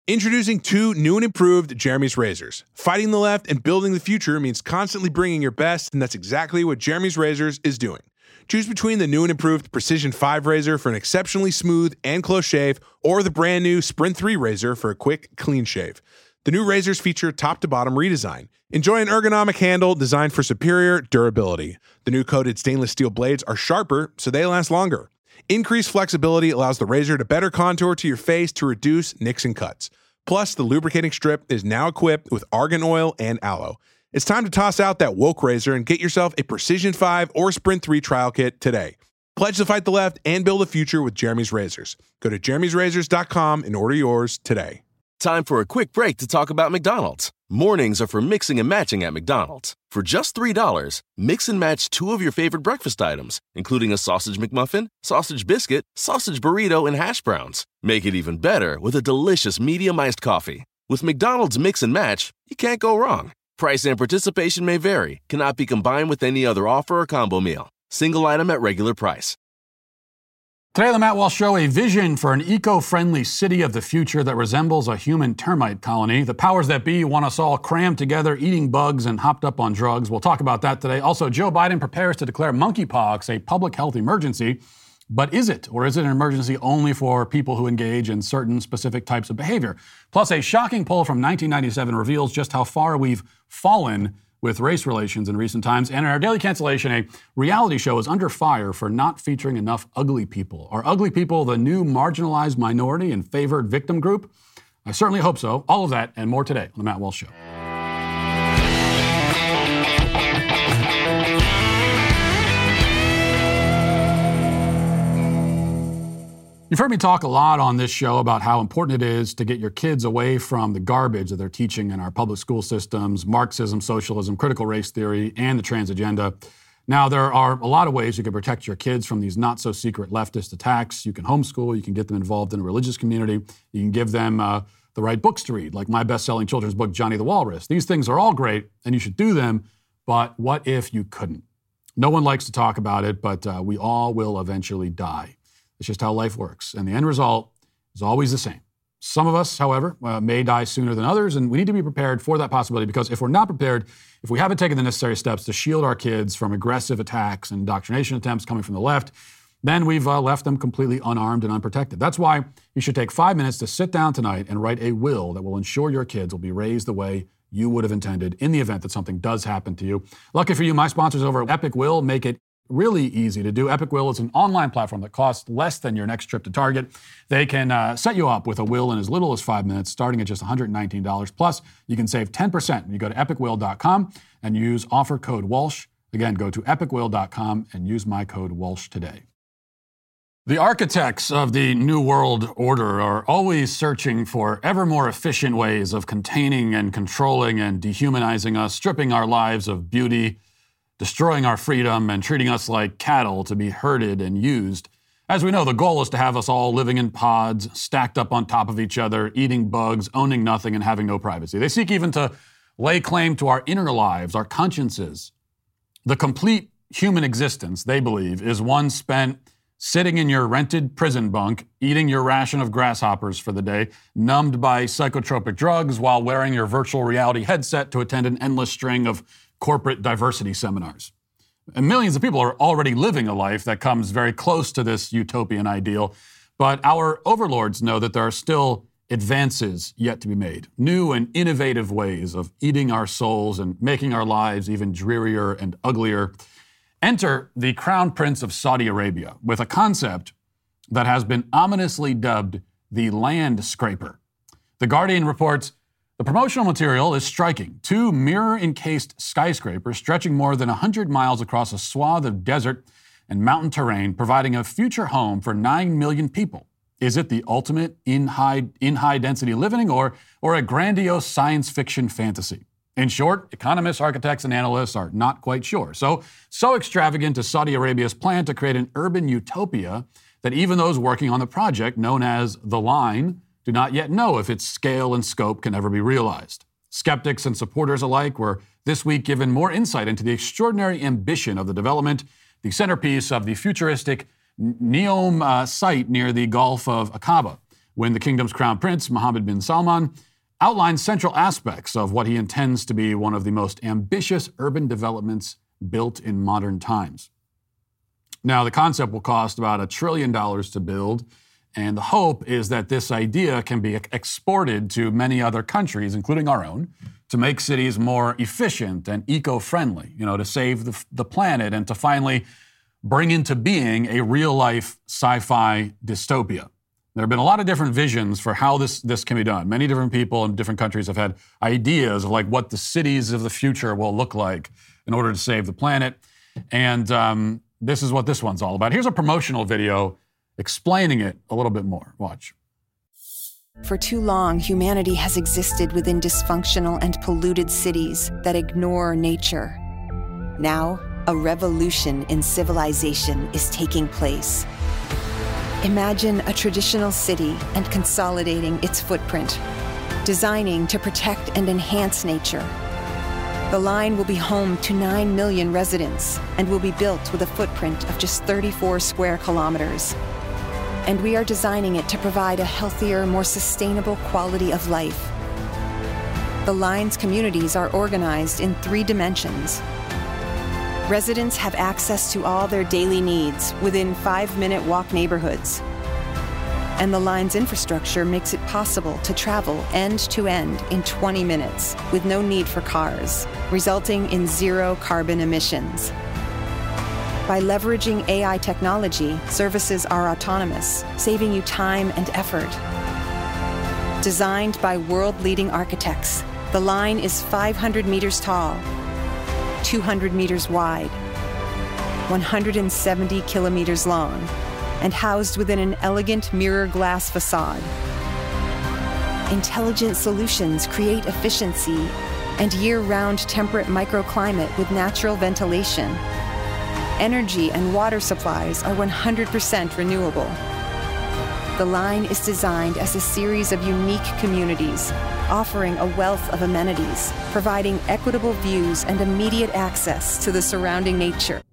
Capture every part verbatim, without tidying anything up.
Introducing two new and improved Jeremy's razors. Fighting the left and building the future means constantly bringing your best, and that's exactly what Jeremy's Razors is doing. Choose between the new and improved Precision five razor for an exceptionally smooth and close shave, or the brand new Sprint three razor for a quick, clean shave. The new razors feature top-to-bottom redesign. Enjoy an ergonomic handle designed for superior durability. The new coated stainless steel blades are sharper, so they last longer. Increased flexibility allows the razor to better contour to your face to reduce nicks and cuts. Plus, the lubricating strip is now equipped with argan oil and aloe. It's time to toss out that woke razor and get yourself a Precision five or Sprint three trial kit today. Pledge to fight the left and build a future with Jeremy's Razors. Go to jeremy's razors dot com and order yours today. Time for a quick break to talk about McDonald's. Mornings are for mixing and matching at McDonald's. For just three dollars, mix and match two of your favorite breakfast items, including a sausage McMuffin, sausage biscuit, sausage burrito, and hash browns. Make it even better with a delicious medium iced coffee. With McDonald's Mix and Match, you can't go wrong. Price and participation may vary, cannot be combined with any other offer or combo meal. Single item at regular price. Today on the Matt Walsh Show, a vision for an eco-friendly city of the future that resembles a human termite colony. The powers that be want us all crammed together, eating bugs and hopped up on drugs. We'll talk about that today. Also, Joe Biden prepares to declare monkeypox a public health emergency. But is it? Or is it an emergency only for people who engage in certain specific types of behavior? Plus, a shocking poll from nineteen ninety-seven reveals just how far we've fallen with race relations in recent times. And in our daily cancellation, a reality show is under fire for not featuring enough ugly people. Are ugly people the new marginalized minority and favored victim group? I certainly hope so. All of that and more today on The Matt Walsh Show. You've heard me talk a lot on this show about how important it is to get your kids away from the garbage that they're teaching in our public school systems, Marxism, socialism, critical race theory, and the trans agenda. Now, there are a lot of ways you can protect your kids from these not-so-secret leftist attacks. You can homeschool. You can get them involved in a religious community. You can give them uh, the right books to read, like my best-selling children's book, Johnny the Walrus. These things are all great, and you should do them, but what if you couldn't? No one likes to talk about it, but uh, we all will eventually die. It's just how life works. And the end result is always the same. Some of us, however, uh, may die sooner than others, and we need to be prepared for that possibility, because if we're not prepared, if we haven't taken the necessary steps to shield our kids from aggressive attacks and indoctrination attempts coming from the left, then we've uh, left them completely unarmed and unprotected. That's why you should take five minutes to sit down tonight and write a will that will ensure your kids will be raised the way you would have intended in the event that something does happen to you. Lucky for you, my sponsors over at Epic Will make it really easy to do. Epic Will is an online platform that costs less than your next trip to Target. They can uh, set you up with a will in as little as five minutes, starting at just one hundred nineteen dollars. Plus, you can save ten percent when you go to epic will dot com and use offer code Walsh. Again, go to epic will dot com and use my code Walsh today. The architects of the New World Order are always searching for ever more efficient ways of containing and controlling and dehumanizing us, stripping our lives of beauty, destroying our freedom, and treating us like cattle to be herded and used. As we know, the goal is to have us all living in pods, stacked up on top of each other, eating bugs, owning nothing, and having no privacy. They seek even to lay claim to our inner lives, our consciences. The complete human existence, they believe, is one spent sitting in your rented prison bunk, eating your ration of grasshoppers for the day, numbed by psychotropic drugs while wearing your virtual reality headset to attend an endless string of corporate diversity seminars. And millions of people are already living a life that comes very close to this utopian ideal, but our overlords know that there are still advances yet to be made, new and innovative ways of eating our souls and making our lives even drearier and uglier. Enter the Crown Prince of Saudi Arabia with a concept that has been ominously dubbed the land scraper. The Guardian reports, the promotional material is striking. Two mirror-encased skyscrapers stretching more than one hundred miles across a swath of desert and mountain terrain, providing a future home for nine million people. Is it the ultimate in high, in high-density living or, or a grandiose science fiction fantasy? In short, economists, architects, and analysts are not quite sure. So, so extravagant is Saudi Arabia's plan to create an urban utopia that even those working on the project, known as The Line, do not yet know if its scale and scope can ever be realized. Skeptics and supporters alike were this week given more insight into the extraordinary ambition of the development, the centerpiece of the futuristic Neom uh, site near the Gulf of Aqaba, when the kingdom's crown prince, Mohammed bin Salman, outlined central aspects of what he intends to be one of the most ambitious urban developments built in modern times. Now, the concept will cost about a trillion dollars to build, and the hope is that this idea can be exported to many other countries, including our own, to make cities more efficient and eco-friendly, you know, to save the, the planet and to finally bring into being a real-life sci-fi dystopia. There have been a lot of different visions for how this, this can be done. Many different people in different countries have had ideas of like what the cities of the future will look like in order to save the planet. And um, this is what this one's all about. Here's a promotional video explaining it a little bit more. Watch. For too long, humanity has existed within dysfunctional and polluted cities that ignore nature. Now, a revolution in civilization is taking place. Imagine a traditional city and consolidating its footprint, designing to protect and enhance nature. The line will be home to nine million residents and will be built with a footprint of just thirty-four square kilometers. And we are designing it to provide a healthier, more sustainable quality of life. The line's communities are organized in three dimensions. Residents have access to all their daily needs within five-minute walk neighborhoods. And the line's infrastructure makes it possible to travel end-to-end in twenty minutes with no need for cars, resulting in zero carbon emissions. By leveraging A I technology, services are autonomous, saving you time and effort. Designed by world-leading architects, the line is five hundred meters tall, two hundred meters wide, one hundred seventy kilometers long, and housed within an elegant mirror glass facade. Intelligent solutions create efficiency and year-round temperate microclimate with natural ventilation. Energy and water supplies are one hundred percent renewable. The line is designed as a series of unique communities, offering a wealth of amenities, providing equitable views and immediate access to the surrounding nature.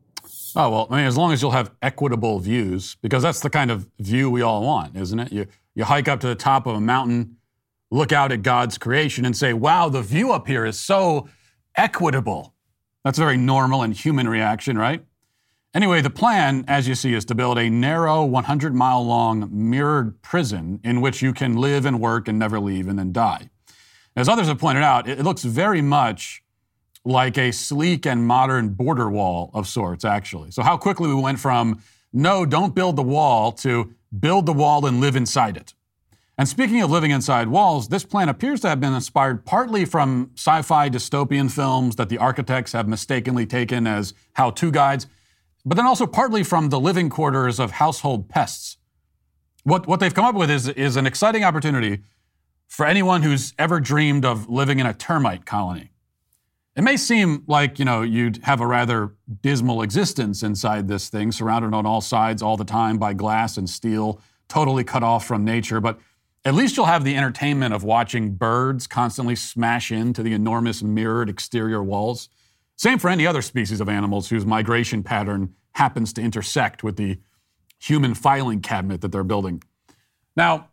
Oh, well, I mean, as long as you'll have equitable views, because that's the kind of view we all want, isn't it? You, you hike up to the top of a mountain, look out at God's creation and say, wow, the view up here is so equitable. That's a very normal and human reaction, right? Anyway, the plan, as you see, is to build a narrow, one hundred mile long mirrored prison in which you can live and work and never leave and then die. As others have pointed out, it looks very much like a sleek and modern border wall of sorts, actually. So how quickly we went from, no, don't build the wall, to build the wall and live inside it. And speaking of living inside walls, this plan appears to have been inspired partly from sci-fi dystopian films that the architects have mistakenly taken as how-to guides, but then also partly from the living quarters of household pests. What, what they've come up with is, is an exciting opportunity for anyone who's ever dreamed of living in a termite colony. It may seem like, you know, you'd have a rather dismal existence inside this thing, surrounded on all sides all the time by glass and steel, totally cut off from nature, but at least you'll have the entertainment of watching birds constantly smash into the enormous mirrored exterior walls. Same for any other species of animals whose migration pattern happens to intersect with the human filing cabinet that they're building. Now,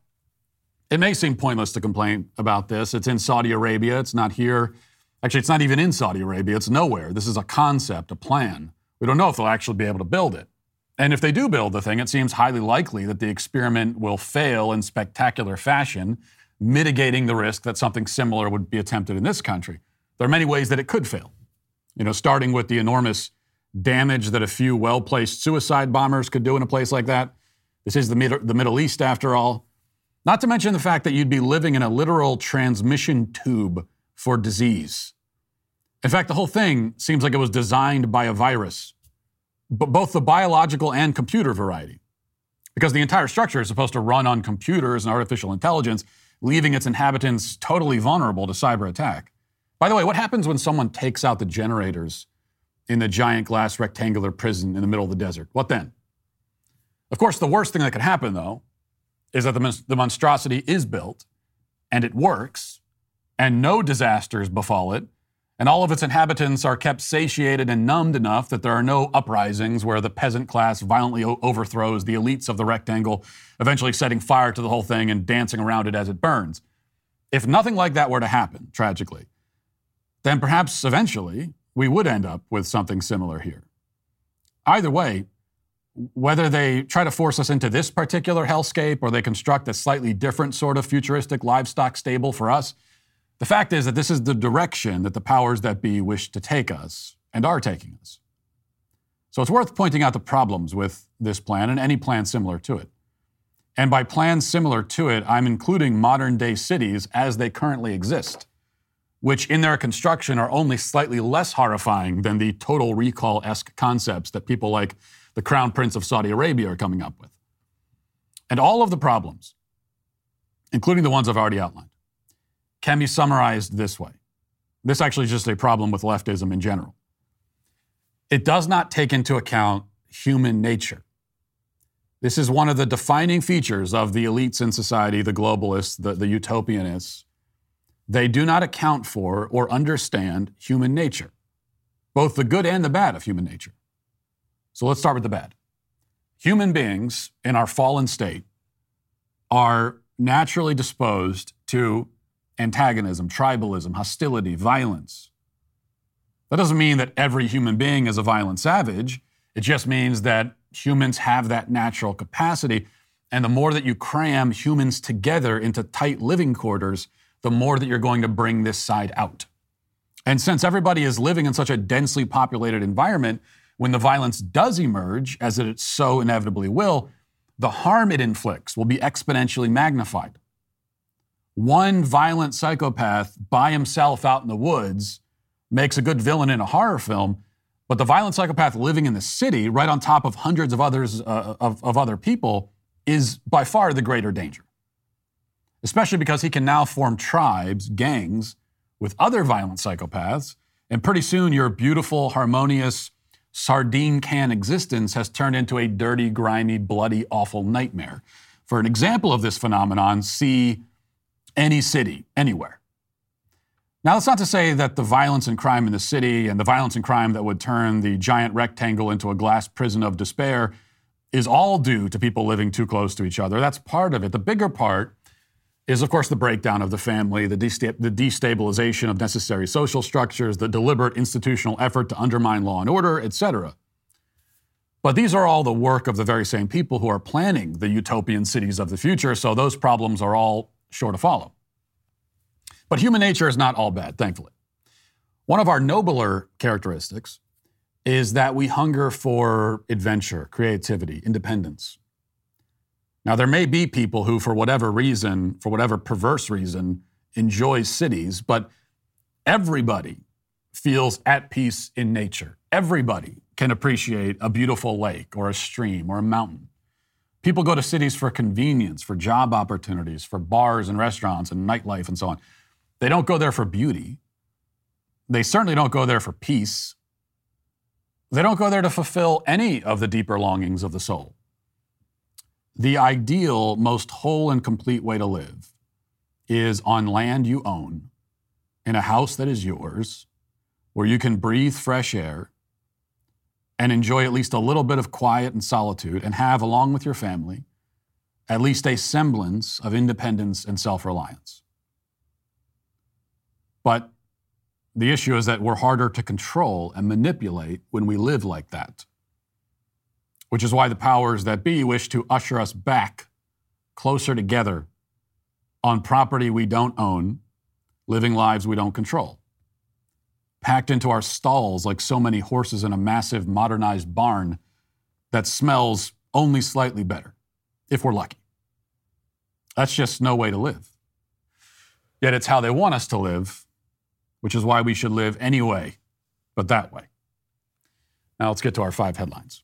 it may seem pointless to complain about this. It's in Saudi Arabia. It's not here. Actually, it's not even in Saudi Arabia. It's nowhere. This is a concept, a plan. We don't know if they'll actually be able to build it. And if they do build the thing, it seems highly likely that the experiment will fail in spectacular fashion, mitigating the risk that something similar would be attempted in this country. There are many ways that it could fail. You know, starting with the enormous damage that a few well-placed suicide bombers could do in a place like that. This is the, Mid- the Middle East, after all. Not to mention the fact that you'd be living in a literal transmission tube for disease. In fact, the whole thing seems like it was designed by a virus, but both the biological and computer variety, because the entire structure is supposed to run on computers and artificial intelligence, leaving its inhabitants totally vulnerable to cyber attack. By the way, what happens when someone takes out the generators in the giant glass rectangular prison in the middle of the desert? What then? Of course, the worst thing that could happen, though, is that the, mon- the monstrosity is built, and it works, and no disasters befall it, and all of its inhabitants are kept satiated and numbed enough that there are no uprisings where the peasant class violently o- overthrows the elites of the rectangle, eventually setting fire to the whole thing and dancing around it as it burns. If nothing like that were to happen, tragically, then perhaps eventually we would end up with something similar here. Either way, whether they try to force us into this particular hellscape or they construct a slightly different sort of futuristic livestock stable for us, the fact is that this is the direction that the powers that be wish to take us and are taking us. So it's worth pointing out the problems with this plan and any plan similar to it. And by plans similar to it, I'm including modern-day cities as they currently exist, which in their construction are only slightly less horrifying than the Total Recall-esque concepts that people like the Crown Prince of Saudi Arabia are coming up with. And all of the problems, including the ones I've already outlined, can be summarized this way. This actually is just a problem with leftism in general. It does not take into account human nature. This is one of the defining features of the elites in society, the globalists, the, the utopianists. They do not account for or understand human nature, both the good and the bad of human nature. So let's start with the bad. Human beings in our fallen state are naturally disposed to antagonism, tribalism, hostility, violence. That doesn't mean that every human being is a violent savage. It just means that humans have that natural capacity. And the more that you cram humans together into tight living quarters, the more that you're going to bring this side out. And since everybody is living in such a densely populated environment, when the violence does emerge, as it so inevitably will, the harm it inflicts will be exponentially magnified. One violent psychopath by himself out in the woods makes a good villain in a horror film, but the violent psychopath living in the city, right on top of hundreds of others uh, of, of other people, is by far the greater danger. Especially because he can now form tribes, gangs, with other violent psychopaths, and pretty soon your beautiful, harmonious, sardine can existence has turned into a dirty, grimy, bloody, awful nightmare. For an example of this phenomenon, see any city, anywhere. Now, that's not to say that the violence and crime in the city and the violence and crime that would turn the giant rectangle into a glass prison of despair is all due to people living too close to each other. That's part of it. The bigger part is, of course, the breakdown of the family, the, desta- the destabilization of necessary social structures, the deliberate institutional effort to undermine law and order, et cetera. But these are all the work of the very same people who are planning the utopian cities of the future, so those problems are all sure to follow. But human nature is not all bad, thankfully. One of our nobler characteristics is that we hunger for adventure, creativity, independence. Now, there may be people who, for whatever reason, for whatever perverse reason, enjoy cities, but everybody feels at peace in nature. Everybody can appreciate a beautiful lake or a stream or a mountain. People go to cities for convenience, for job opportunities, for bars and restaurants and nightlife and so on. They don't go there for beauty. They certainly don't go there for peace. They don't go there to fulfill any of the deeper longings of the soul. The ideal, most whole and complete way to live is on land you own, in a house that is yours, where you can breathe fresh air and enjoy at least a little bit of quiet and solitude, and have, along with your family, at least a semblance of independence and self-reliance. But the issue is that we're harder to control and manipulate when we live like that, which is why the powers that be wish to usher us back closer together on property we don't own, living lives we don't control, packed into our stalls like so many horses in a massive modernized barn that smells only slightly better, if we're lucky. That's just no way to live. Yet it's how they want us to live, which is why we should live anyway, but that way. Now let's get to our five headlines.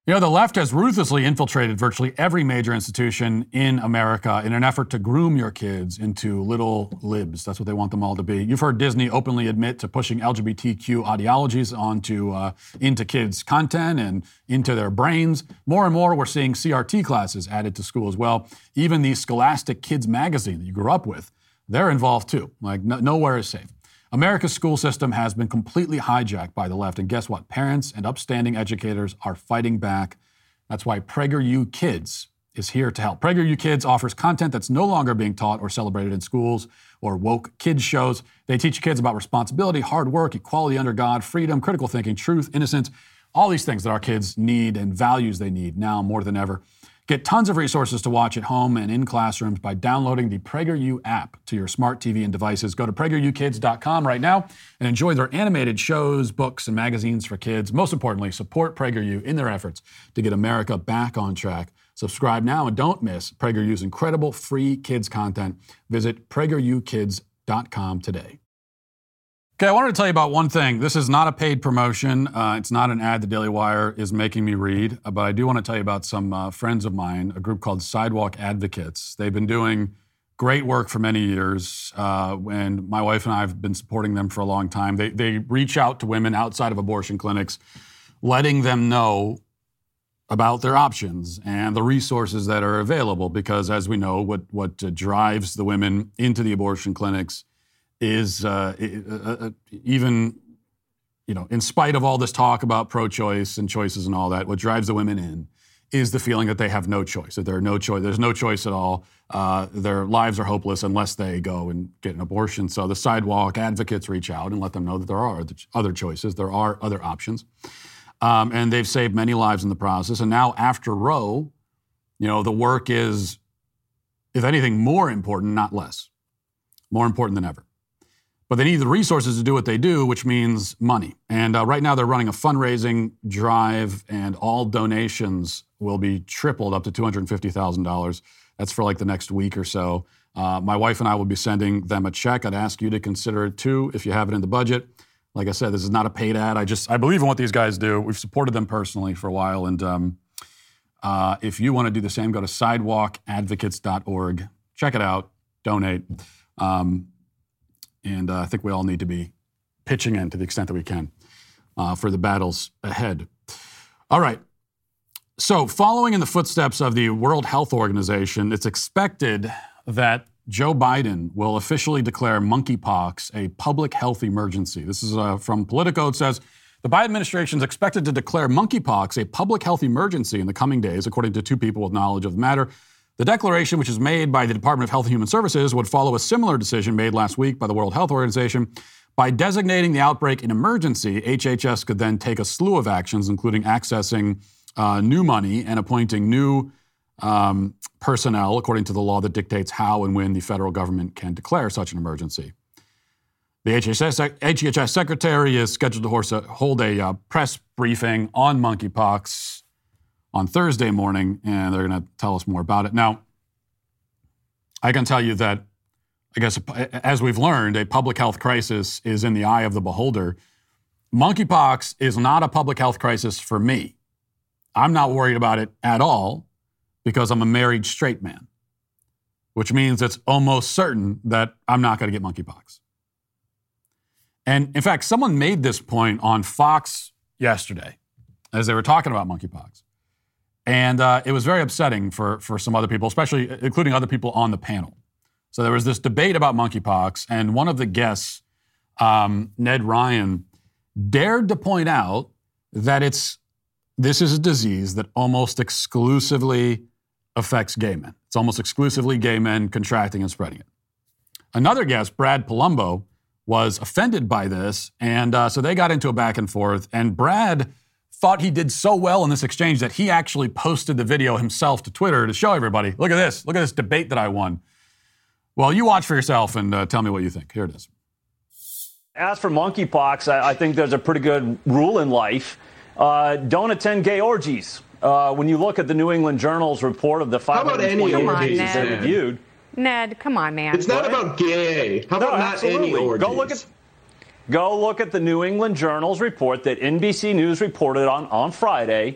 You know, the left has ruthlessly infiltrated virtually every major institution in America in an effort to groom your kids into little libs. That's what they want them all to be. You've heard Disney openly admit to pushing L G B T Q ideologies onto uh, into kids' content and into their brains. More and more, we're seeing C R T classes added to school as well. Even the Scholastic Kids magazine that you grew up with, they're involved too. Like, no, nowhere is safe. America's school system has been completely hijacked by the left, and guess what? Parents and upstanding educators are fighting back. That's why PragerU Kids is here to help. PragerU Kids offers content that's no longer being taught or celebrated in schools or woke kids shows. They teach kids about responsibility, hard work, equality under God, freedom, critical thinking, truth, innocence, all these things that our kids need and values they need now more than ever. Get tons of resources to watch at home and in classrooms by downloading the PragerU app to your smart T V and devices. Go to prager u kids dot com right now and enjoy their animated shows, books, and magazines for kids. Most importantly, support PragerU in their efforts to get America back on track. Subscribe now and don't miss PragerU's incredible free kids content. Visit prager u kids dot com today. Okay, I wanted to tell you about one thing. This is not a paid promotion. Uh, it's not an ad the Daily Wire is making me read, uh, but I do want to tell you about some uh, friends of mine, a group called Sidewalk Advocates. They've been doing great work for many years, uh, and my wife and I have been supporting them for a long time. They, they reach out to women outside of abortion clinics, letting them know about their options and the resources that are available, because as we know, what, what uh, drives the women into the abortion clinics is uh, uh, even, you know, in spite of all this talk about pro-choice and choices and all that, what drives the women in is the feeling that they have no choice, that there are no choice, there's no choice at all. Uh, their lives are hopeless unless they go and get an abortion. So the Sidewalk Advocates reach out and let them know that there are other choices, there are other options. Um, and they've saved many lives in the process. And now after Roe, you know, the work is, if anything, more important, not less. More important than ever. But they need the resources to do what they do, which means money. And uh, right now they're running a fundraising drive, and all donations will be tripled up to two hundred fifty thousand dollars. That's for like the next week or so. Uh, my wife and I will be sending them a check. I'd ask you to consider it too if you have it in the budget. Like I said, this is not a paid ad. I just, I believe in what these guys do. We've supported them personally for a while. And um, uh, if you want to do the same, go to sidewalk advocates dot org. Check it out. Donate. Um, And uh, I think we all need to be pitching in to the extent that we can uh, for the battles ahead. All right. So following in the footsteps of the World Health Organization, it's expected that Joe Biden will officially declare monkeypox a public health emergency. This is uh, from Politico. It says, the Biden administration is expected to declare monkeypox a public health emergency in the coming days, according to two people with knowledge of the matter. The declaration, which is made by the Department of Health and Human Services, would follow a similar decision made last week by the World Health Organization. By designating the outbreak an emergency, H H S could then take a slew of actions, including accessing uh, new money and appointing new um, personnel, according to the law that dictates how and when the federal government can declare such an emergency. The H H S, H H S secretary is scheduled to hold a uh, press briefing on monkeypox on Thursday morning, and they're going to tell us more about it. Now, I can tell you that, I guess, as we've learned, a public health crisis is in the eye of the beholder. Monkeypox is not a public health crisis for me. I'm not worried about it at all because I'm a married straight man, which means it's almost certain that I'm not going to get monkeypox. And in fact, someone made this point on Fox yesterday as they were talking about monkeypox. And uh, it was very upsetting for, for some other people, especially including other people on the panel. So there was this debate about monkeypox, and one of the guests, um, Ned Ryan, dared to point out that it's this is a disease that almost exclusively affects gay men. It's almost exclusively gay men contracting and spreading it. Another guest, Brad Palumbo, was offended by this, and uh, so they got into a back and forth, and Brad thought he did so well in this exchange that he actually posted the video himself to Twitter to show everybody, look at this, look at this debate that I won. Well, you watch for yourself and uh, tell me what you think. Here it is. As for monkeypox, I, I think there's a pretty good rule in life. Uh, don't attend gay orgies. Uh, when you look at the New England Journal's report of the five hundred twenty orgies that they reviewed. Ned, come on, man. It's not what? about gay. How about no, not absolutely. any orgies? Go look at Go look at the New England Journal's report that N B C News reported on, on Friday.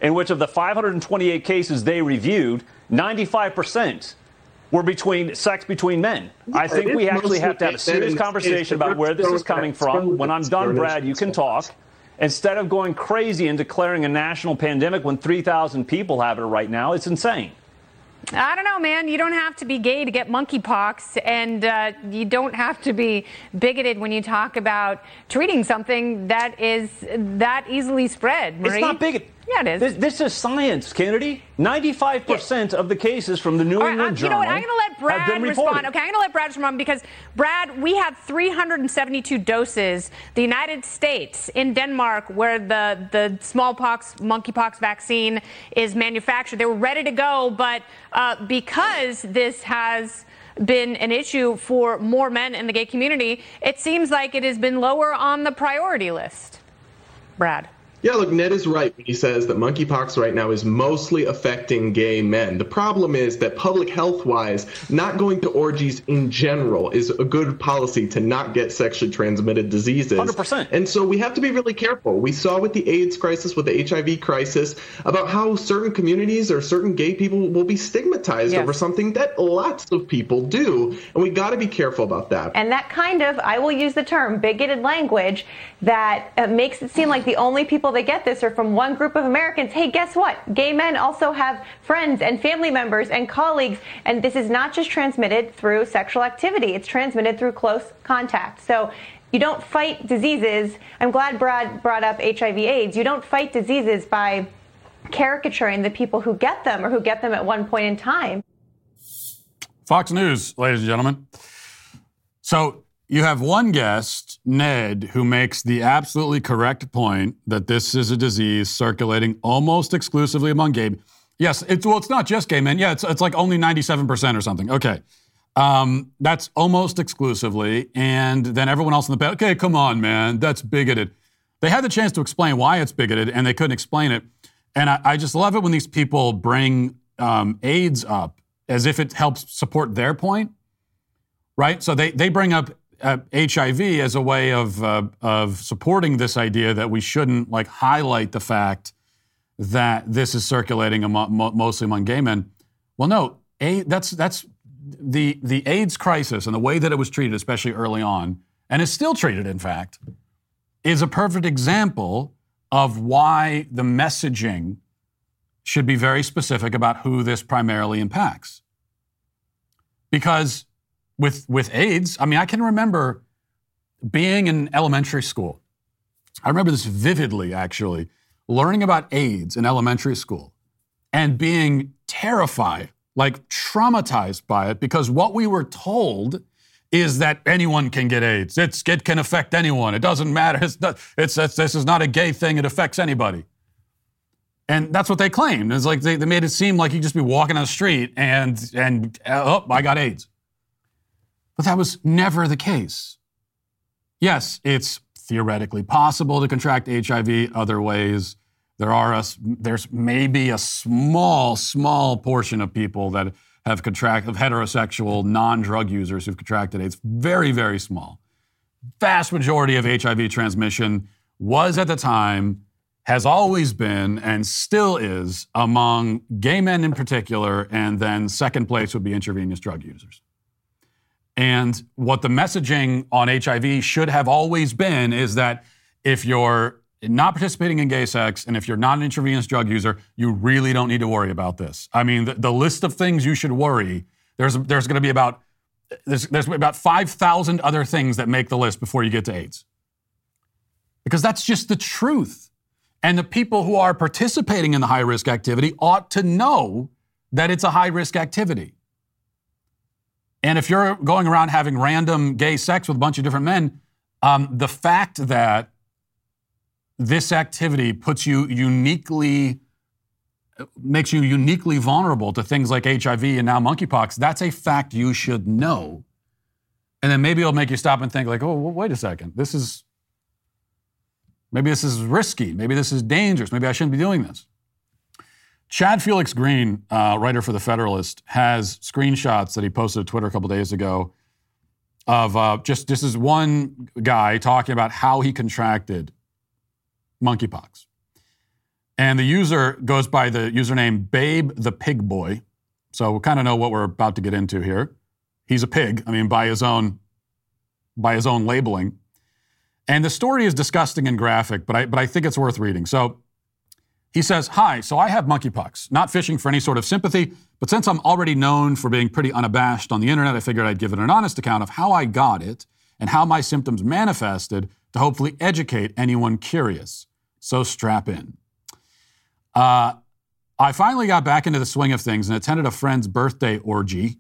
in which of the five hundred twenty-eight cases they reviewed, ninety-five percent were between sex between men. Yeah, I think we actually have to have a serious conversation about where this is coming from. When I'm done, Brad, you can talk. Instead of going crazy and declaring a national pandemic when three thousand people have it right now, it's insane. I don't know, man. You don't have to be gay to get monkeypox, and uh, you don't have to be bigoted when you talk about treating something that is that easily spread, Marie. It's not bigoted. Yeah, it is. This, this is science, Kennedy. ninety-five percent yeah. of the cases from the New right, England uh, Journal You know what? I'm going to let Brad respond. Okay, I'm going to let Brad respond because, Brad, we had three hundred seventy-two doses. The United States, in Denmark, where the, the smallpox, monkeypox vaccine is manufactured, they were ready to go, but uh, because this has been an issue for more men in the gay community, it seems like it has been lower on the priority list. Brad. Yeah, look, Ned is right when he says that monkeypox right now is mostly affecting gay men. The problem is that public health-wise, not going to orgies in general is a good policy to not get sexually transmitted diseases. one hundred percent. And so we have to be really careful. We saw with the AIDS crisis, with the H I V crisis, about how certain communities or certain gay people will be stigmatized yes. over something that lots of people do. And we got to be careful about that. And that kind of, I will use the term, bigoted language that uh, makes it seem like the only people they get this are from one group of Americans. Hey, guess what? Gay men also have friends and family members and colleagues, and this is not just transmitted through sexual activity. It's transmitted through close contact. So you don't fight diseases. I'm glad Brad brought up H I V AIDS. You don't fight diseases by caricaturing the people who get them or who get them at one point in time. Fox News, ladies and gentlemen. So you have one guest, Ned, who makes the absolutely correct point that this is a disease circulating almost exclusively among gay men. Yes, it's, well, it's not just gay men. Yeah, it's, it's like only ninety-seven percent or something. Okay. Um, that's almost exclusively. And then everyone else in the panel, okay, come on, man, that's bigoted. They had the chance to explain why it's bigoted, and they couldn't explain it. And I, I just love it when these people bring um, AIDS up as if it helps support their point, right? So they, they bring up Uh, H I V as a way of uh, of supporting this idea that we shouldn't like highlight the fact that this is circulating among, mo- mostly among gay men. Well, no, a- that's that's the the AIDS crisis and the way that it was treated, especially early on, and is still treated, in fact, is a perfect example of why the messaging should be very specific about who this primarily impacts. Because With with AIDS, I mean, I can remember being in elementary school. I remember this vividly, actually, learning about AIDS in elementary school and being terrified, like traumatized by it, because what we were told is that anyone can get AIDS. It's, it can affect anyone. It doesn't matter. It's not, it's, it's, this is not a gay thing. It affects anybody. And that's what they claimed. It's like they, they made it seem like you just be walking on the street and, and uh, oh, I got AIDS. But that was never the case. Yes, it's theoretically possible to contract H I V other ways. There are a, there's maybe a small, small portion of people that have contracted, of heterosexual non-drug users who've contracted AIDS. Very, very small. Vast majority of H I V transmission was at the time, has always been, and still is among gay men in particular, and then second place would be intravenous drug users. And what the messaging on H I V should have always been is that if you're not participating in gay sex and if you're not an intravenous drug user, you really don't need to worry about this. I mean, the, the list of things you should worry, there's there's going to be about there's there's about five thousand other things that make the list before you get to AIDS. Because that's just the truth. And the people who are participating in the high-risk activity ought to know that it's a high-risk activity. And if you're going around having random gay sex with a bunch of different men, um, the fact that this activity puts you uniquely, makes you uniquely vulnerable to things like H I V and now monkeypox, that's a fact you should know. And then maybe it'll make you stop and think like, oh, well, wait a second, this is, maybe this is risky, maybe this is dangerous, maybe I shouldn't be doing this. Chad Felix Green, uh, writer for The Federalist, has screenshots that he posted to Twitter a couple days ago of uh, just, this is one guy talking about how he contracted monkeypox. And the user goes by the username Babe the Pig Boy. So we kind of know what we're about to get into here. He's a pig, I mean, by his own, by his own labeling. And the story is disgusting and graphic, but I, but I think it's worth reading. So he says, "Hi, so I have monkeypox. Not fishing for any sort of sympathy, but since I'm already known for being pretty unabashed on the internet, I figured I'd give it an honest account of how I got it and how my symptoms manifested to hopefully educate anyone curious. So strap in. Uh, I finally got back into the swing of things and attended a friend's birthday orgy."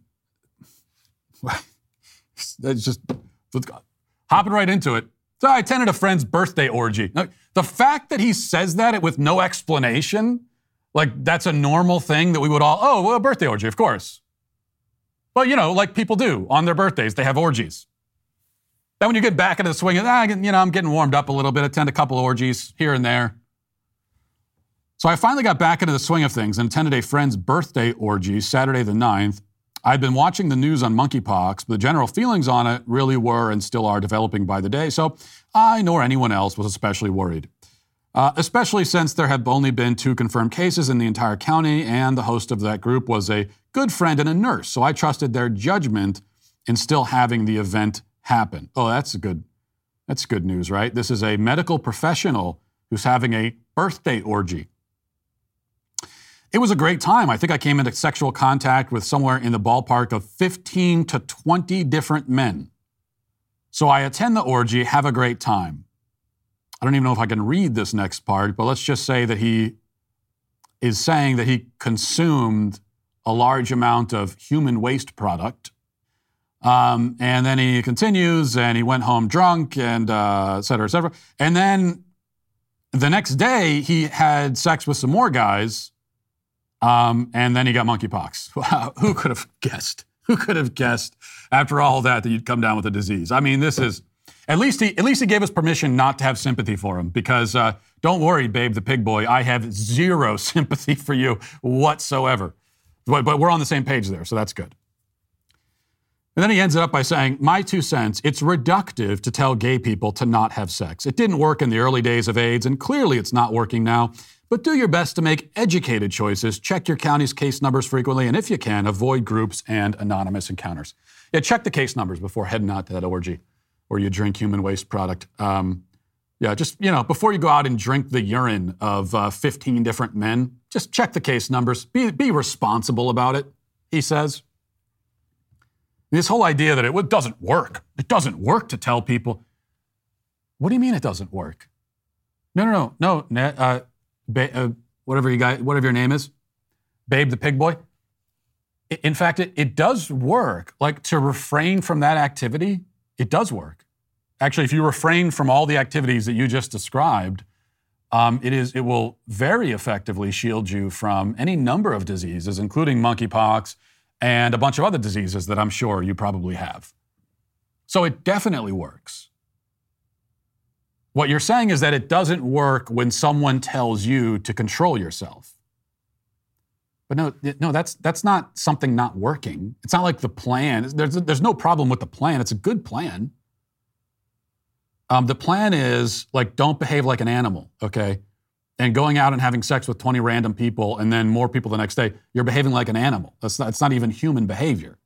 That's just hopping right into it. So I attended a friend's birthday orgy. Now, the fact that he says that with no explanation, like that's a normal thing that we would all, oh, well, a birthday orgy, of course. Well, you know, like people do on their birthdays, they have orgies. Then when you get back into the swing of, ah, you know, I'm getting warmed up a little bit, attend a couple of orgies here and there. So I finally got back into the swing of things and attended a friend's birthday orgy Saturday the ninth. I'd been watching the news on monkeypox, but the general feelings on it really were and still are developing by the day, so I nor anyone else was especially worried. Uh, especially since there have only been two confirmed cases in the entire county, and the host of that group was a good friend and a nurse, so I trusted their judgment in still having the event happen. Oh, that's good. That's good news, right? This is a medical professional who's having a birthday orgy. It was a great time. I think I came into sexual contact with somewhere in the ballpark of fifteen to twenty different men. So I attend the orgy, have a great time. I don't even know if I can read this next part, but let's just say that he is saying that he consumed a large amount of human waste product. Um, and then he continues, and he went home drunk, and uh, et cetera, et cetera. And then the next day, he had sex with some more guys, um, and then he got monkeypox. Wow, who could have guessed? Who could have guessed after all that that you'd come down with a disease? I mean, this is, at least he at least he gave us permission not to have sympathy for him, because uh, don't worry, Babe the Pig Boy, I have zero sympathy for you whatsoever. But, but we're on the same page there, so that's good. And then he ends it up by saying, "My two cents, it's reductive to tell gay people to not have sex. It didn't work in the early days of AIDS, and clearly it's not working now. But do your best to make educated choices. Check your county's case numbers frequently, and if you can, avoid groups and anonymous encounters." Yeah, check the case numbers before heading out to that orgy or you drink human waste product. Um, yeah, just, you know, before you go out and drink the urine of uh, fifteen different men, just check the case numbers. Be, be responsible about it, he says. This whole idea that it doesn't work. It doesn't work to tell people. What do you mean it doesn't work? No, no, no, no. Uh, ba- uh, whatever you got, whatever your name is, Babe the Pig Boy. In fact, it, it does work. Like, to refrain from that activity, it does work. Actually, if you refrain from all the activities that you just described, um, it is it will very effectively shield you from any number of diseases, including monkeypox and a bunch of other diseases that I'm sure you probably have. So it definitely works. What you're saying is that it doesn't work when someone tells you to control yourself. But no, no, that's that's not something not working. It's not like the plan. There's, there's no problem with the plan. It's a good plan. Um, the plan is, like, don't behave like an animal, okay? And going out and having sex with twenty random people and then more people the next day, you're behaving like an animal. That's not, it's not even human behavior.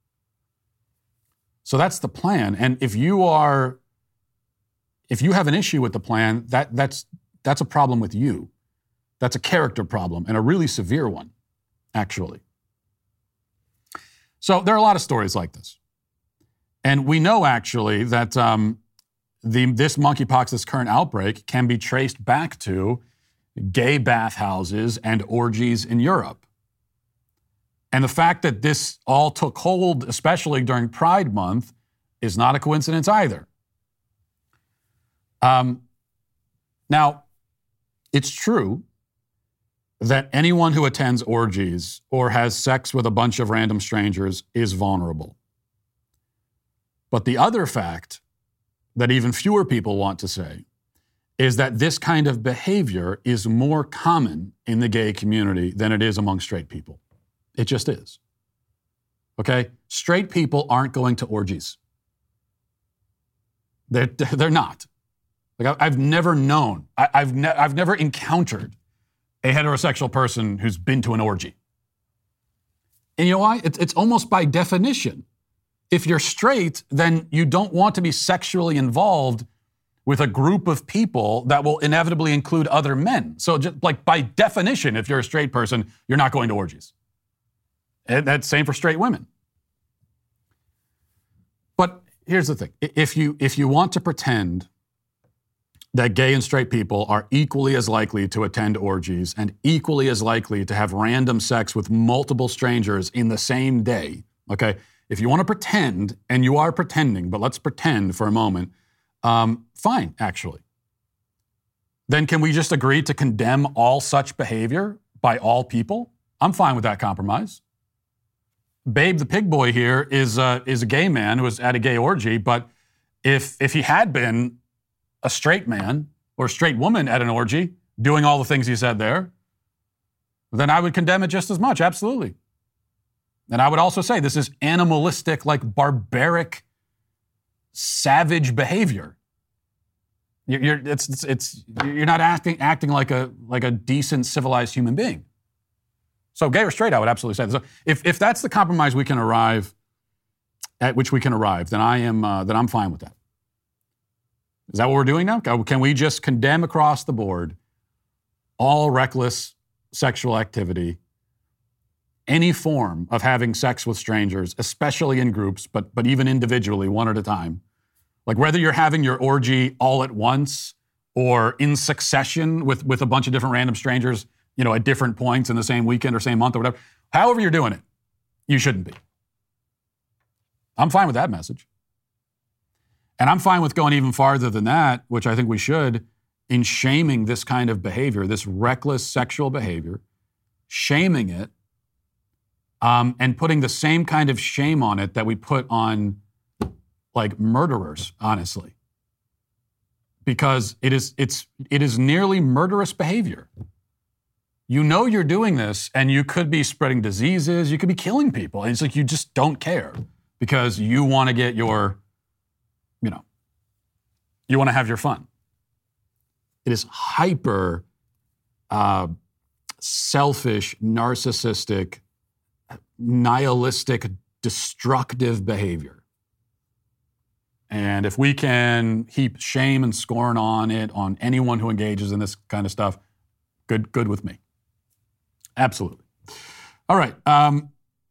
So that's the plan. And if you are, if you have an issue with the plan, that that's that's a problem with you. That's a character problem, and a really severe one, actually. So there are a lot of stories like this. And we know, actually, that um, the this monkeypox, this current outbreak, can be traced back to gay bathhouses and orgies in Europe. And the fact that this all took hold, especially during Pride Month, is not a coincidence either. Um, now, it's true that anyone who attends orgies or has sex with a bunch of random strangers is vulnerable. But the other fact that even fewer people want to say is that this kind of behavior is more common in the gay community than it is among straight people. It just is. Okay? Straight people aren't going to orgies. They're, they're not. Like, I've never known, I, I've, ne- I've never encountered a heterosexual person who's been to an orgy. And you know why? It's, it's almost by definition. If you're straight, then you don't want to be sexually involved with a group of people that will inevitably include other men. So just like by definition, if you're a straight person, you're not going to orgies. And that's same for straight women. But here's the thing. If you, if you want to pretend that gay and straight people are equally as likely to attend orgies and equally as likely to have random sex with multiple strangers in the same day, okay? If you want to pretend, and you are pretending, but let's pretend for a moment, um, fine, actually. Then can we just agree to condemn all such behavior by all people? I'm fine with that compromise. Babe the Pig Boy here is, uh, is a gay man who was at a gay orgy, but if if he had been a straight man or a straight woman at an orgy doing all the things he said there, then I would condemn it just as much, absolutely. And I would also say this is animalistic, like barbaric, savage behavior. You're, you're, it's, it's, it's, you're not acting, acting like a, like a decent, civilized human being. So gay or straight, I would absolutely say this. So if, if that's the compromise we can arrive, at which we can arrive, then I am, uh, then I'm fine with that. Is that what we're doing now? Can we just condemn across the board all reckless sexual activity, any form of having sex with strangers, especially in groups, but but even individually, one at a time? Like whether you're having your orgy all at once or in succession with, with a bunch of different random strangers, you know, at different points in the same weekend or same month or whatever, however you're doing it, you shouldn't be. I'm fine with that message. And I'm fine with going even farther than that, which I think we should, in shaming this kind of behavior, this reckless sexual behavior, shaming it, um, and putting the same kind of shame on it that we put on, like, murderers, honestly. Because it is, it's, it is nearly murderous behavior. You know you're doing this, and you could be spreading diseases, you could be killing people, and it's like you just don't care because you want to get your... You know, you want to have your fun. It is hyper uh, selfish, narcissistic, nihilistic, destructive behavior. And if we can heap shame and scorn on it, on anyone who engages in this kind of stuff, good, good with me. Absolutely. All right. Um,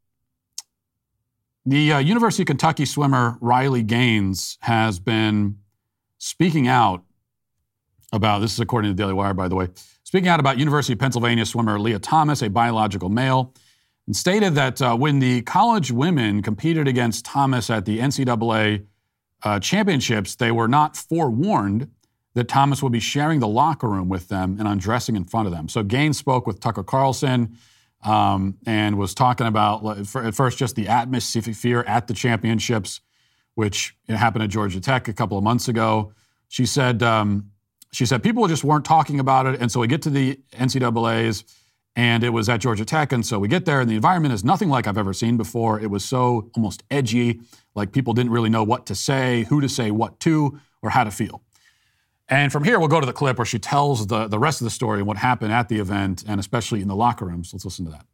The uh, University of Kentucky swimmer Riley Gaines has been speaking out about, this is according to the Daily Wire, by the way, speaking out about University of Pennsylvania swimmer Leah Thomas, a biological male, and stated that uh, when the college women competed against Thomas at the N C double A uh, championships, they were not forewarned that Thomas would be sharing the locker room with them and undressing in front of them. So Gaines spoke with Tucker Carlson, Um, and was talking about, at first, just the atmosphere at the championships, which happened at Georgia Tech a couple of months ago. She said, um, she said people just weren't talking about it, and so we get to the N C double A's, and it was at Georgia Tech, and so we get there, and the environment is nothing like I've ever seen before. It was so almost edgy, like people didn't really know what to say, who to say what to, or how to feel. And from here, we'll go to the clip where she tells the, the rest of the story and what happened at the event, and especially in the locker rooms. Let's listen to that.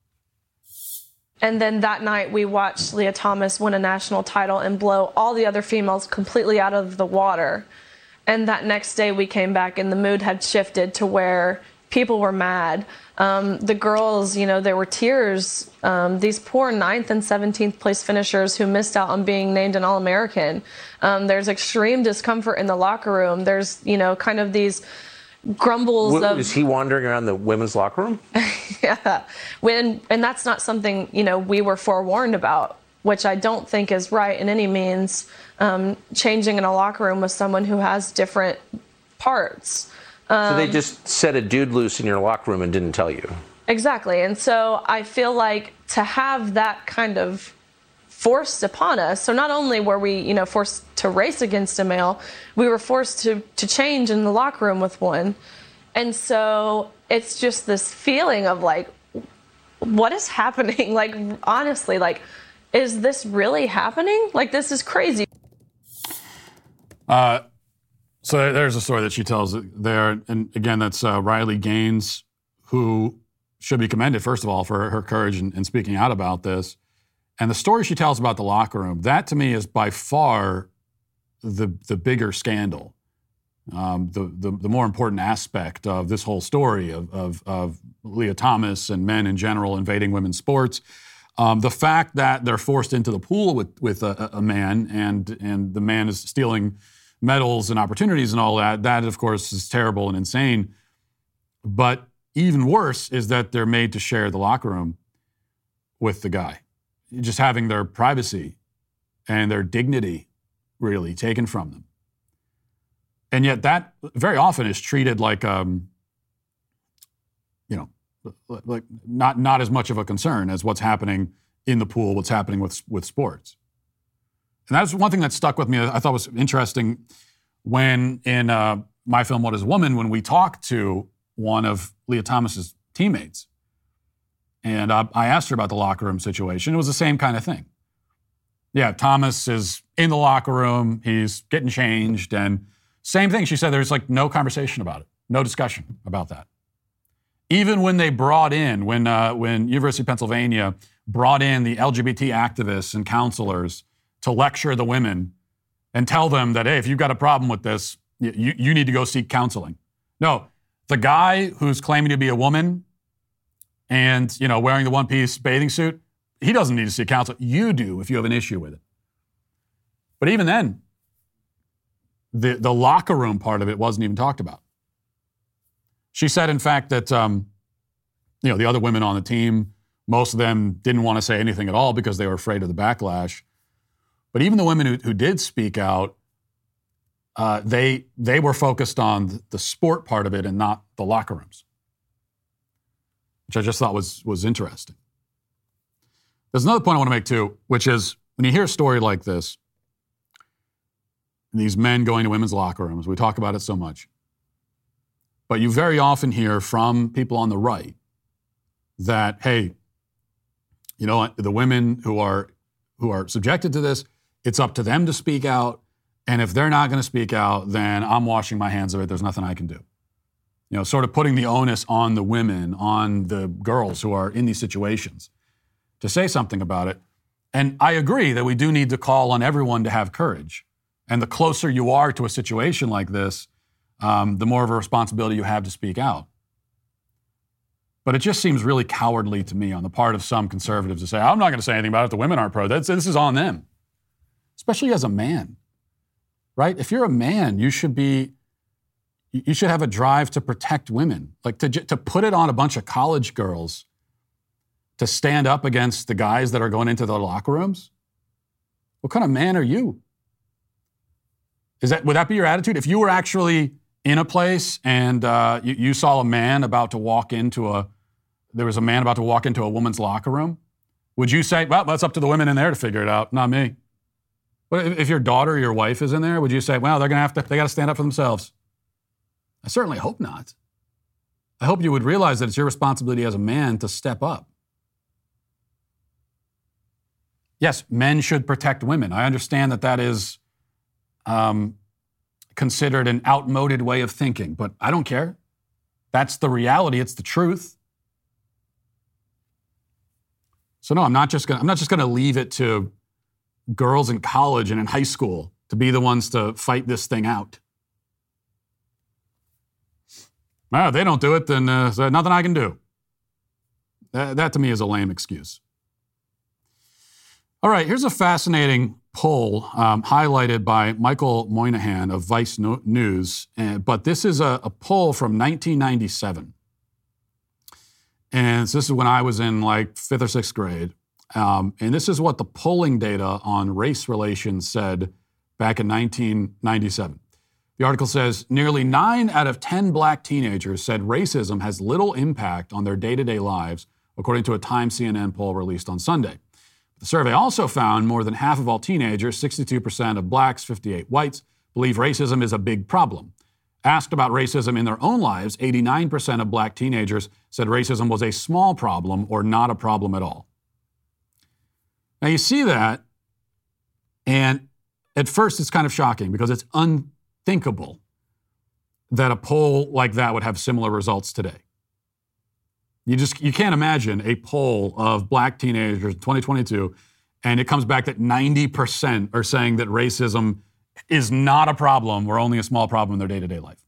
And then that night, we watched Leah Thomas win a national title and blow all the other females completely out of the water. And that next day, we came back, and the mood had shifted to where people were mad. Um, the girls, you know, there were tears. Um, these poor ninth and seventeenth place finishers who missed out on being named an All-American. Um, there's extreme discomfort in the locker room. There's, you know, kind of these grumbles w- of... Is he wandering around the women's locker room? Yeah. When, and that's not something, you know, we were forewarned about, which I don't think is right in any means, um, changing in a locker room with someone who has different parts. Um, so they just set a dude loose in your locker room and didn't tell you? Exactly. And so I feel like to have that kind of forced upon us, so not only were we, you know, forced to race against a male, we were forced to, to change in the locker room with one. And so it's just this feeling of like, what is happening? Like, honestly, like, is this really happening? Like, this is crazy. Uh, so there's a story that she tells there. And again, that's uh, Riley Gaines, who should be commended, first of all, for her courage in, in speaking out about this. And the story she tells about the locker room, that to me is by far the the bigger scandal, um, the, the the more important aspect of this whole story of, of, of Lia Thomas and men in general invading women's sports. Um, the fact that they're forced into the pool with with a, a man and and the man is stealing medals and opportunities and all that, that of course is terrible and insane. But even worse is that they're made to share the locker room with the guy, just having their privacy and their dignity really taken from them. And yet that very often is treated like, um, you know, like not not as much of a concern as what's happening in the pool, what's happening with with sports. And that's one thing that stuck with me. I thought was interesting when in uh, my film What Is a Woman, when we talked to one of Lia Thomas's teammates, and uh, I asked her about the locker room situation. It was the same kind of thing. Yeah, Thomas is in the locker room. He's getting changed, and same thing. She said there's like no conversation about it, no discussion about that. Even when they brought in, when uh, when University of Pennsylvania brought in the L G B T activists and counselors to lecture the women and tell them that, hey, if you've got a problem with this, you, you need to go seek counseling. No, the guy who's claiming to be a woman and, you know, wearing the one-piece bathing suit, he doesn't need to seek counsel. You do if you have an issue with it. But even then, the, the locker room part of it wasn't even talked about. She said, in fact, that um, you know, the other women on the team, most of them didn't want to say anything at all because they were afraid of the backlash. But even the women who, who did speak out, uh, they they were focused on the sport part of it and not the locker rooms, which I just thought was was interesting. There's another point I want to make too, which is when you hear a story like this, these men going to women's locker rooms, we talk about it so much, but you very often hear from people on the right that, hey, you know, the women who are who are subjected to this, it's up to them to speak out. And if they're not going to speak out, then I'm washing my hands of it. There's nothing I can do. You know, sort of putting the onus on the women, on the girls who are in these situations to say something about it. And I agree that we do need to call on everyone to have courage. And the closer you are to a situation like this, um, the more of a responsibility you have to speak out. But it just seems really cowardly to me on the part of some conservatives to say, I'm not going to say anything about it if the women aren't pro. That's, this is on them, especially as a man, right? If you're a man, you should be, you should have a drive to protect women. Like to, to put it on a bunch of college girls to stand up against the guys that are going into the locker rooms. What kind of man are you? Is that, would that be your attitude? If you were actually in a place and uh, you, you saw a man about to walk into a, there was a man about to walk into a woman's locker room, would you say, well, that's up to the women in there to figure it out, not me? But if, if your daughter or your wife is in there, would you say, well, they're going to have to, they got to stand up for themselves? I certainly hope not. I hope you would realize that it's your responsibility as a man to step up. Yes, men should protect women. I understand that that is um, considered an outmoded way of thinking, but I don't care. That's the reality. It's the truth. So no, I'm not just gonna, I'm not just going to leave it to girls in college and in high school to be the ones to fight this thing out. Well, if they don't do it, then uh, there's nothing I can do. That, that to me is a lame excuse. All right, here's a fascinating poll um, highlighted by Michael Moynihan of Vice no- News, uh, but this is a, a poll from nineteen ninety-seven. And so this is when I was in like fifth or sixth grade. Um, and this is what the polling data on race relations said back in nineteen ninety-seven. The article says, nearly nine out of ten black teenagers said racism has little impact on their day-to-day lives, according to a Time C N N poll released on Sunday. The survey also found more than half of all teenagers, sixty-two percent of blacks, fifty-eight whites, believe racism is a big problem. Asked about racism in their own lives, eighty-nine percent of black teenagers said racism was a small problem or not a problem at all. Now you see that, and at first it's kind of shocking because it's unthinkable that a poll like that would have similar results today. You just you can't imagine a poll of black teenagers in twenty twenty-two, and it comes back that ninety percent are saying that racism is not a problem or only a small problem in their day-to-day life.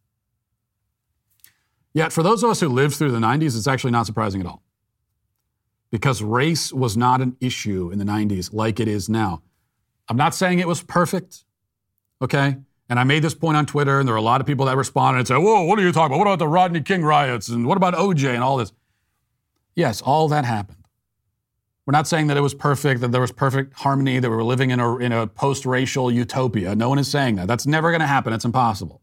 Yet for those of us who lived through the nineties, it's actually not surprising at all. Because race was not an issue in the nineties like it is now. I'm not saying it was perfect, okay? And I made this point on Twitter, and there were a lot of people that responded and said, whoa, what are you talking about? What about the Rodney King riots? And what about O J and all this? Yes, all that happened. We're not saying that it was perfect, that there was perfect harmony, that we were living in a, in a post-racial utopia. No one is saying that. That's never going to happen. It's impossible.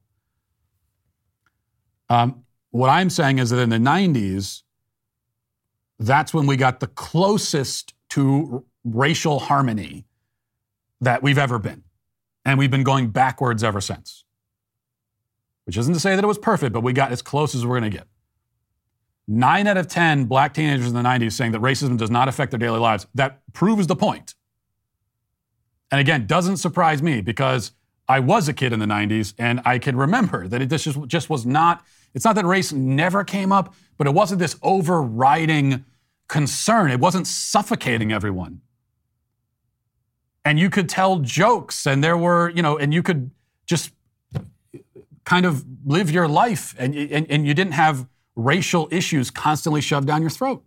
Um, what I'm saying is that in the nineties, that's when we got the closest to racial harmony that we've ever been. And we've been going backwards ever since. Which isn't to say that it was perfect, but we got as close as we're going to get. Nine out of ten black teenagers in the nineties saying that racism does not affect their daily lives. That proves the point. And again, doesn't surprise me because I was a kid in the nineties and I can remember that it just, just was not, it's not that race never came up, but it wasn't this overriding concern. It wasn't suffocating everyone. And you could tell jokes and there were, you know, and you could just kind of live your life and, and, and you didn't have racial issues constantly shoved down your throat.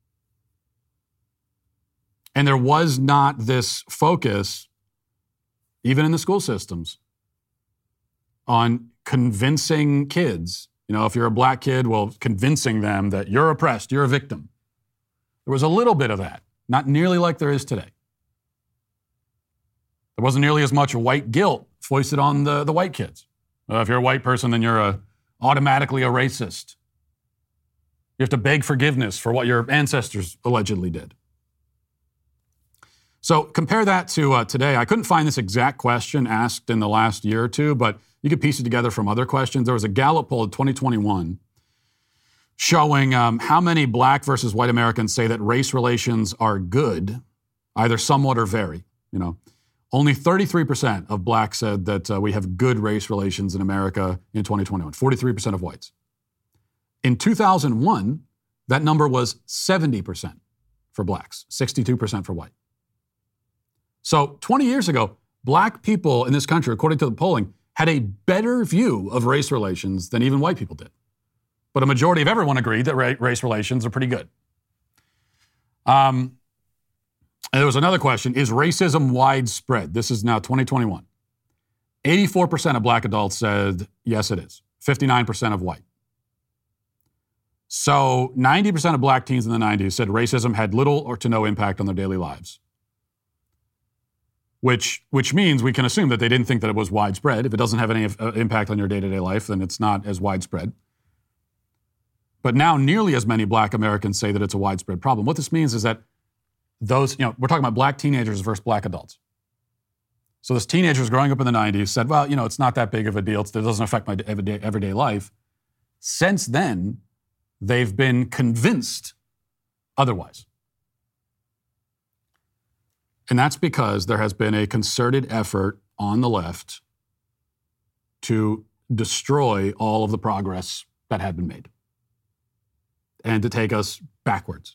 And there was not this focus, even in the school systems, on convincing kids. You know, if you're a black kid, well, convincing them that you're oppressed, you're a victim. There was a little bit of that, not nearly like there is today. There wasn't nearly as much white guilt foisted on the, the white kids. Uh, if you're a white person, then you're a, automatically a racist. You have to beg forgiveness for what your ancestors allegedly did. So compare that to uh, today. I couldn't find this exact question asked in the last year or two, but you could piece it together from other questions. There was a Gallup poll in twenty twenty-one showing um, how many black versus white Americans say that race relations are good, either somewhat or very. You know, only thirty-three percent of blacks said that uh, we have good race relations in America in twenty twenty-one, forty-three percent of whites. In two thousand one, that number was seventy percent for blacks, sixty-two percent for white. So twenty years ago, black people in this country, according to the polling, had a better view of race relations than even white people did. But a majority of everyone agreed that ra- race relations are pretty good. Um, and there was another question, is racism widespread? This is now twenty twenty-one. eighty-four percent of black adults said, yes, it is. fifty-nine percent of white. So ninety percent of black teens in the nineties said racism had little or to no impact on their daily lives. Which, which means we can assume that they didn't think that it was widespread. If it doesn't have any uh, impact on your day-to-day life, then it's not as widespread. But now nearly as many black Americans say that it's a widespread problem. What this means is that those, you know, we're talking about black teenagers versus black adults. So this teenagers growing up in the nineties said, well, you know, it's not that big of a deal. It doesn't affect my everyday, everyday life. Since then, they've been convinced otherwise. And that's because there has been a concerted effort on the left to destroy all of the progress that had been made and to take us backwards.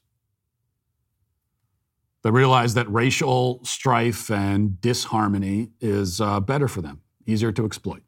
They realize that racial strife and disharmony is uh, better for them, easier to exploit.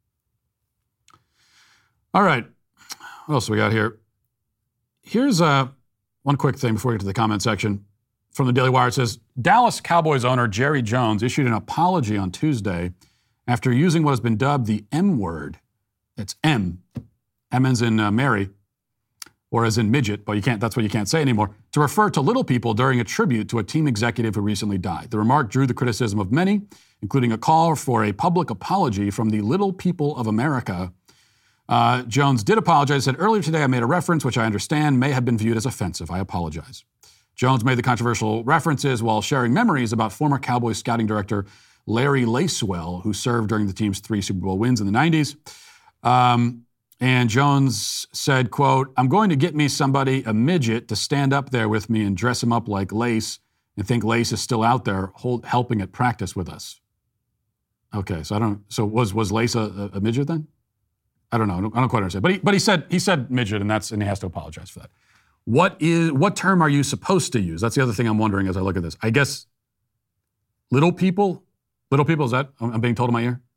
All right, what else we got here? Here's uh, one quick thing before we get to the comment section. From the Daily Wire, it says, Dallas Cowboys owner Jerry Jones issued an apology on Tuesday after using what has been dubbed the M word. It's M. M as in uh, Mary, or as in midget, but you can't, that's what you can't say anymore, to refer to little people during a tribute to a team executive who recently died. The remark drew the criticism of many, including a call for a public apology from the little people of America. Uh, Jones did apologize, said, earlier today I made a reference which I understand may have been viewed as offensive. I apologize. Jones made the controversial references while sharing memories about former Cowboys scouting director Larry Lacewell, who served during the team's three Super Bowl wins in the nineties. Um, and Jones said, quote, I'm going to get me somebody, a midget, to stand up there with me and dress him up like Lace and think Lace is still out there hold, helping at practice with us. Okay, so I don't, so was was Lace a, a midget then? I don't know, I don't, I don't quite understand. But he, but he said he said midget, and that's and he has to apologize for that. What is what term are you supposed to use? That's the other thing I'm wondering as I look at this. I guess little people, little people, is that, I'm being told in my ear?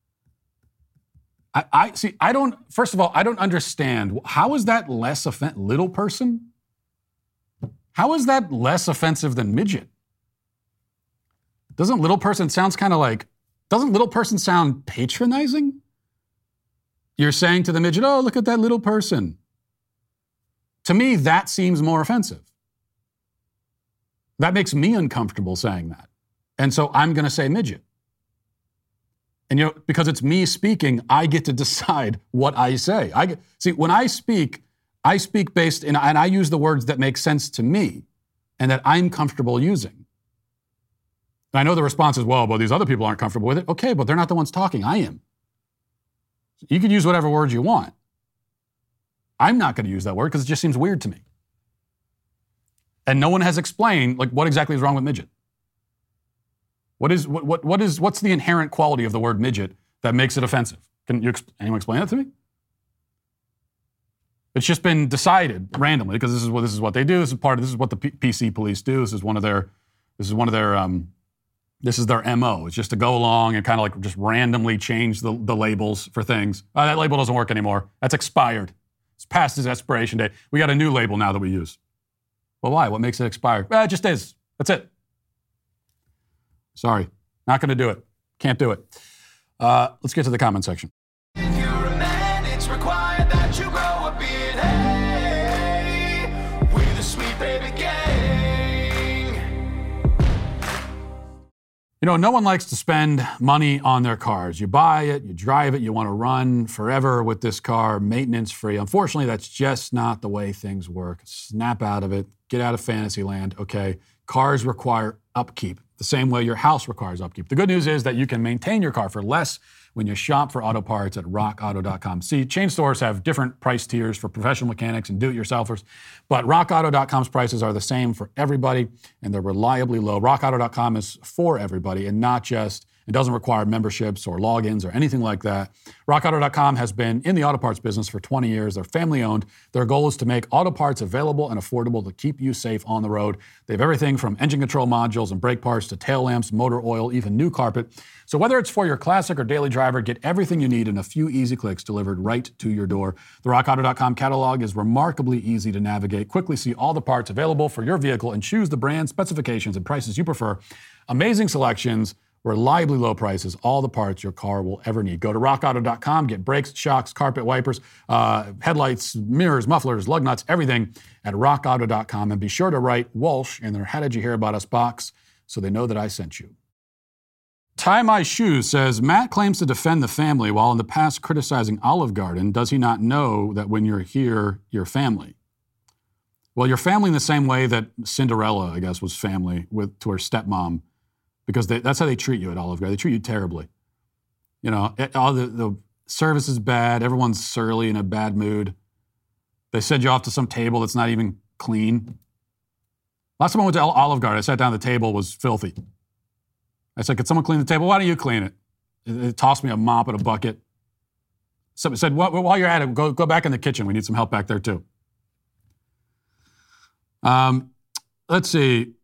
I, I see, I don't, first of all, I don't understand. How is that less offensive? Little person? How is that less offensive than midget? Doesn't little person sounds kind of like, doesn't little person sound patronizing? You're saying to the midget, oh, look at that little person. To me, that seems more offensive. That makes me uncomfortable saying that. And so I'm going to say midget. And you know, because it's me speaking, I get to decide what I say. I get, see, when I speak, I speak based in, and I use the words that make sense to me and that I'm comfortable using. And I know the response is, well, but these other people aren't comfortable with it. Okay, but they're not the ones talking. I am. You can use whatever words you want. I'm not going to use that word because it just seems weird to me. And no one has explained, like, what exactly is wrong with midget. What is what what what is what's the inherent quality of the word midget that makes it offensive? Can you anyone explain that to me? It's just been decided randomly because this is what this is what they do. This is part of this is what the P- PC police do. This is one of their this is one of their um, this is their M O. It's just to go along and kind of like just randomly change the, the labels for things. Uh, that label doesn't work anymore. That's expired. It's past its expiration date. We got a new label now that we use. Well, why? What makes it expired? Well, it just is. That's it. Sorry, not going to do it. Can't do it. Uh, let's get to the comment section. If you're a man, it's required that you grow a beard. Hey, we're the Sweet Baby Gang. You know, no one likes to spend money on their cars. You buy it, you drive it, you want to run forever with this car, maintenance free. Unfortunately, that's just not the way things work. Snap out of it. Get out of fantasy land. Okay, cars require upkeep. The same way your house requires upkeep. The good news is that you can maintain your car for less when you shop for auto parts at rock auto dot com. See, chain stores have different price tiers for professional mechanics and do-it-yourselfers, but rock auto dot com's prices are the same for everybody, and they're reliably low. rock auto dot com is for everybody and not just, it doesn't require memberships or logins or anything like that. rock auto dot com has been in the auto parts business for twenty years. They're family-owned. Their goal is to make auto parts available and affordable to keep you safe on the road. They have everything from engine control modules and brake parts to tail lamps, motor oil, even new carpet. So whether it's for your classic or daily driver, get everything you need in a few easy clicks delivered right to your door. The rock auto dot com catalog is remarkably easy to navigate. Quickly see all the parts available for your vehicle and choose the brand, specifications, and prices you prefer. Amazing selections, reliably low prices, all the parts your car will ever need. Go to rock auto dot com, get brakes, shocks, carpet wipers, uh, headlights, mirrors, mufflers, lug nuts, everything at rock auto dot com. And be sure to write Walsh in their How Did You Hear About Us box so they know that I sent you. Tie My Shoes says, Matt claims to defend the family while in the past criticizing Olive Garden. Does he not know that when you're here, you're family? Well, you're family in the same way that Cinderella, I guess, was family with to her stepmom. Because they, that's how they treat you at Olive Garden. They treat you terribly. You know, it, all the, the service is bad. Everyone's surly, in a bad mood. They send you off to some table that's not even clean. Last time I went to Olive Garden, I sat down at the table, was filthy. I said, could someone clean the table? Why don't you clean it? It, it tossed me a mop and a bucket. Somebody said, well, while you're at it, go, go back in the kitchen. We need some help back there too. Um, let's see.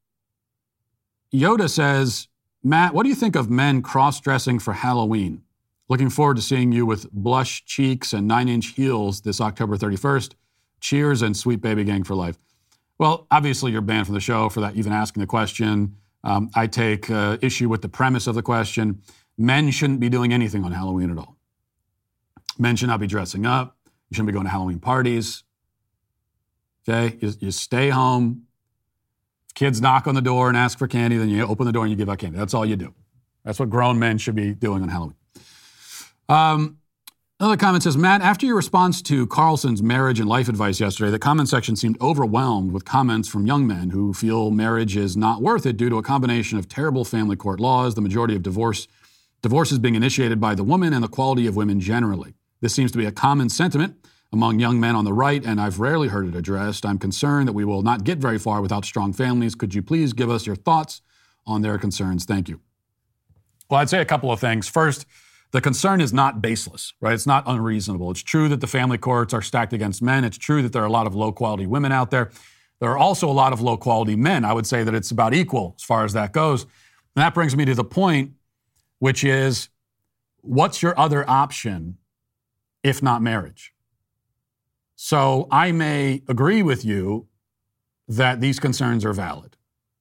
Yoda says, Matt, what do you think of men cross-dressing for Halloween? Looking forward to seeing you with blush cheeks and nine-inch heels this October thirty-first. Cheers and Sweet Baby Gang for life. Well, obviously you're banned from the show for that, even asking the question. Um, I take uh, issue with the premise of the question. Men shouldn't be doing anything on Halloween at all. Men should not be dressing up. You shouldn't be going to Halloween parties. Okay? You, you stay home. If kids knock on the door and ask for candy, then you open the door and you give out candy. That's all you do. That's what grown men should be doing on Halloween. Um, another comment says, Matt, after your response to Carlson's marriage and life advice yesterday, the comment section seemed overwhelmed with comments from young men who feel marriage is not worth it due to a combination of terrible family court laws, the majority of divorce, divorces being initiated by the woman, and the quality of women generally. This seems to be a common sentiment among young men on the right, and I've rarely heard it addressed. I'm concerned that we will not get very far without strong families. Could you please give us your thoughts on their concerns? Thank you. Well, I'd say a couple of things. First, The concern is not baseless, right? It's not unreasonable. It's true that the family courts are stacked against men. It's true that there are a lot of low-quality women out there. There are also a lot of low-quality men. I would say that it's about equal as far as that goes. And that brings me to the point, which is, what's your other option if not marriage? So I may agree with you that these concerns are valid.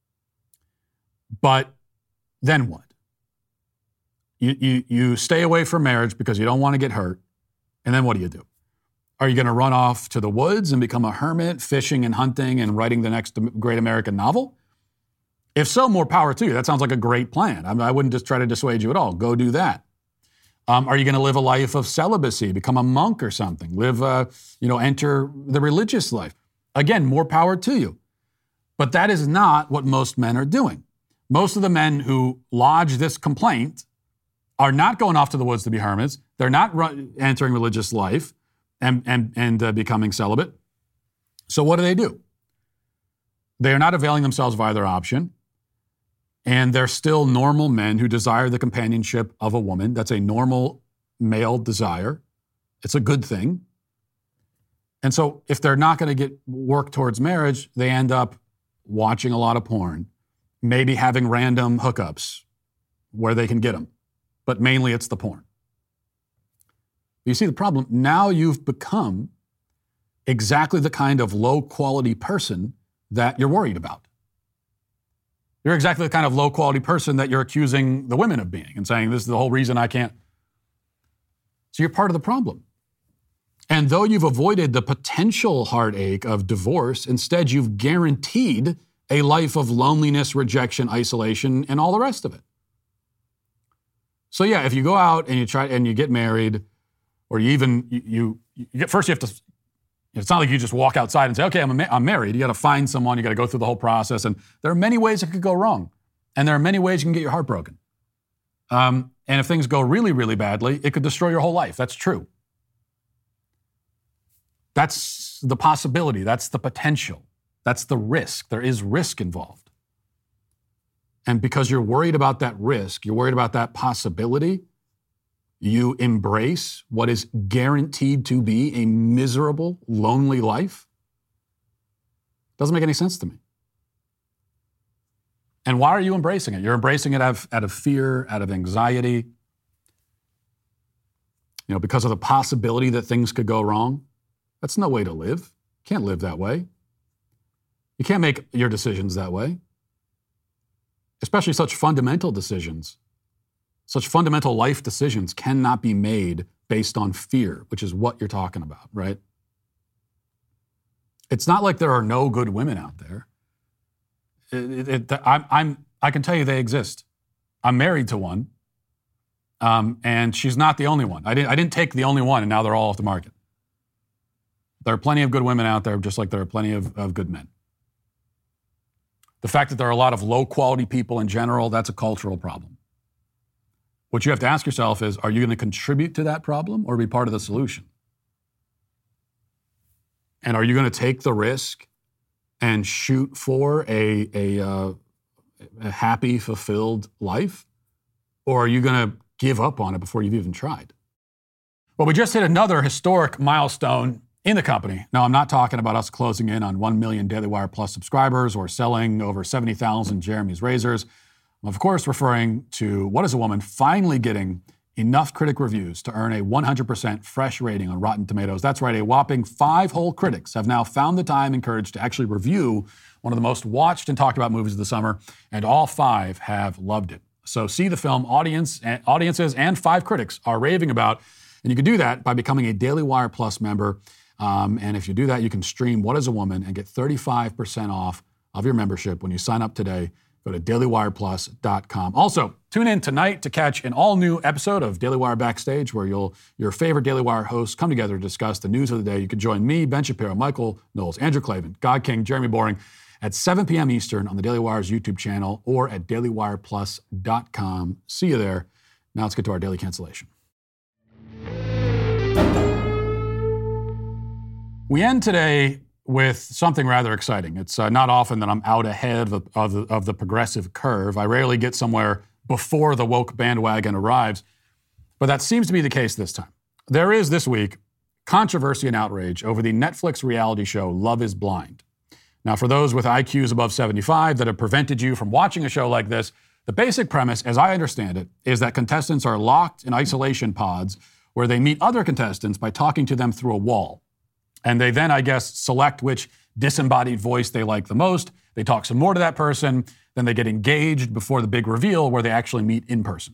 But then what? You, you, you stay away from marriage because you don't want to get hurt. And then what do you do? Are you going to run off to the woods and become a hermit, fishing and hunting and writing the next great American novel? If so, more power to you. That sounds like a great plan. I, mean, I wouldn't just try to dissuade you at all. Go do that. Um, are you going to live a life of celibacy, become a monk or something? Live, uh, you know, enter the religious life? Again, more power to you. But that is not what most men are doing. Most of the men who lodge this complaint are not going off to the woods to be hermits. They're not run, entering religious life and, and, and uh, becoming celibate. So what do they do? They are not availing themselves of either option. And they're still normal men who desire the companionship of a woman. That's a normal male desire. It's a good thing. And so if they're not going to get work towards marriage, they end up watching a lot of porn, maybe having random hookups where they can get them. But mainly it's the porn. You see the problem? Now you've become exactly the kind of low-quality person that you're worried about. You're exactly the kind of low-quality person that you're accusing the women of being and saying, this is the whole reason I can't. So you're part of the problem. And though you've avoided the potential heartache of divorce, instead you've guaranteed a life of loneliness, rejection, isolation, and all the rest of it. So yeah, if you go out and you try and you get married, or you even, you, you, you get, first you have to, it's not like you just walk outside and say, okay, I'm, a, I'm married. You got to find someone. You got to go through the whole process. And there are many ways it could go wrong. And there are many ways you can get your heart broken. Um, and if things go really, really badly, it could destroy your whole life. That's true. That's the possibility. That's the potential. That's the risk. There is risk involved. And because you're worried about that risk, you're worried about that possibility, you embrace what is guaranteed to be a miserable, lonely life. Doesn't make any sense to me. And why are you embracing it? You're embracing it out of, out of fear, out of anxiety, you know, because of the possibility that things could go wrong. That's no way to live. You can't live that way. You can't make your decisions that way, especially such fundamental decisions. Such fundamental life decisions cannot be made based on fear, which is what you're talking about, right? It's not like there are no good women out there. It, it, it, I'm, I'm, I can tell you they exist. I'm married to one, um, and she's not the only one. I didn't, I didn't take the only one, and now they're all off the market. There are plenty of good women out there, just like there are plenty of, of good men. The fact that there are a lot of low-quality people in general, that's a cultural problem. What you have to ask yourself is, are you going to contribute to that problem or be part of the solution? And are you going to take the risk and shoot for a, a, uh, a happy, fulfilled life? Or are you going to give up on it before you've even tried? Well, we just hit another historic milestone in the company. Now, I'm not talking about us closing in on one million Daily Wire Plus subscribers or selling over seventy thousand Jeremy's razors. I'm, of course, referring to What is a Woman finally getting enough critic reviews to earn a one hundred percent fresh rating on Rotten Tomatoes. That's right, a whopping five whole critics have now found the time and courage to actually review one of the most watched and talked about movies of the summer, and all five have loved it. So see the film audience, audiences and five critics are raving about, and you can do that by becoming a Daily Wire Plus member. Um, and if you do that, you can stream What is a Woman and get thirty-five percent off of your membership when you sign up today. Go to daily wire plus dot com. Also, tune in tonight to catch an all-new episode of Daily Wire Backstage, where you'll your favorite Daily Wire hosts come together to discuss the news of the day. You can join me, Ben Shapiro, Michael Knowles, Andrew Klavan, God King, Jeremy Boring at seven p.m. Eastern on the Daily Wire's YouTube channel or at daily wire plus dot com. See you there. Now let's get to our daily cancellation. We end today with something rather exciting. It's uh, not often that I'm out ahead of, of, the, of the progressive curve. I rarely get somewhere before the woke bandwagon arrives. But that seems to be the case this time. There is this week controversy and outrage over the Netflix reality show Love is Blind. Now, for those with I Qs above seventy-five that have prevented you from watching a show like this, the basic premise, as I understand it, is that contestants are locked in isolation pods where they meet other contestants by talking to them through a wall. And they then, I guess, select which disembodied voice they like the most. They talk some more to that person. Then they get engaged before the big reveal where they actually meet in person.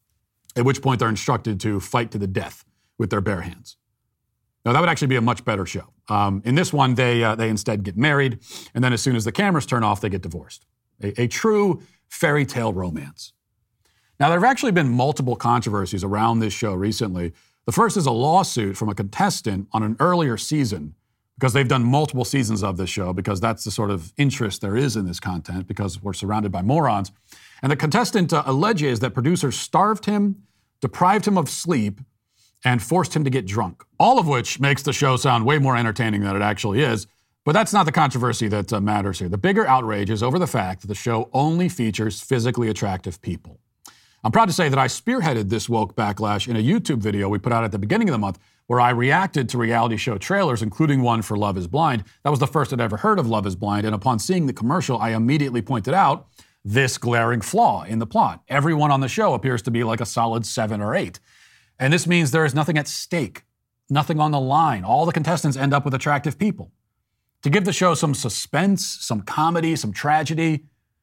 At which point they're instructed to fight to the death with their bare hands. Now, that would actually be a much better show. Um, in this one, they uh, they instead get married, and then as soon as the cameras turn off, they get divorced. A, a true fairy tale romance. Now, there have actually been multiple controversies around this show recently. The first is a lawsuit from a contestant on an earlier season, because they've done multiple seasons of this show, because that's the sort of interest there is in this content, because we're surrounded by morons. And the contestant uh, alleges that producers starved him, deprived him of sleep, and forced him to get drunk, all of which makes the show sound way more entertaining than it actually is. But that's not the controversy that uh, matters here. The bigger outrage is over the fact that the show only features physically attractive people. I'm proud to say that I spearheaded this woke backlash in a YouTube video we put out at the beginning of the month where I reacted to reality show trailers, including one for Love is Blind. That was the first I'd ever heard of Love is Blind, and upon seeing the commercial, I immediately pointed out this glaring flaw in the plot. Everyone on the show appears to be like a solid seven or eight. And this means there is nothing at stake, nothing on the line. All the contestants end up with attractive people. To give the show some suspense, some comedy, some tragedy,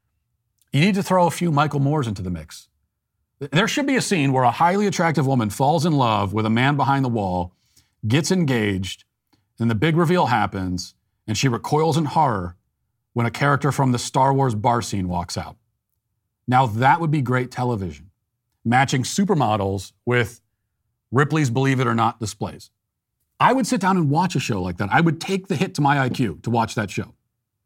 you need to throw a few Michael Moores into the mix. There should be a scene where a highly attractive woman falls in love with a man behind the wall, gets engaged, and the big reveal happens, and she recoils in horror when a character from the Star Wars bar scene walks out. Now that would be great television, matching supermodels with Ripley's Believe It or Not displays. I would sit down and watch a show like that. I would take the hit to my I Q to watch that show.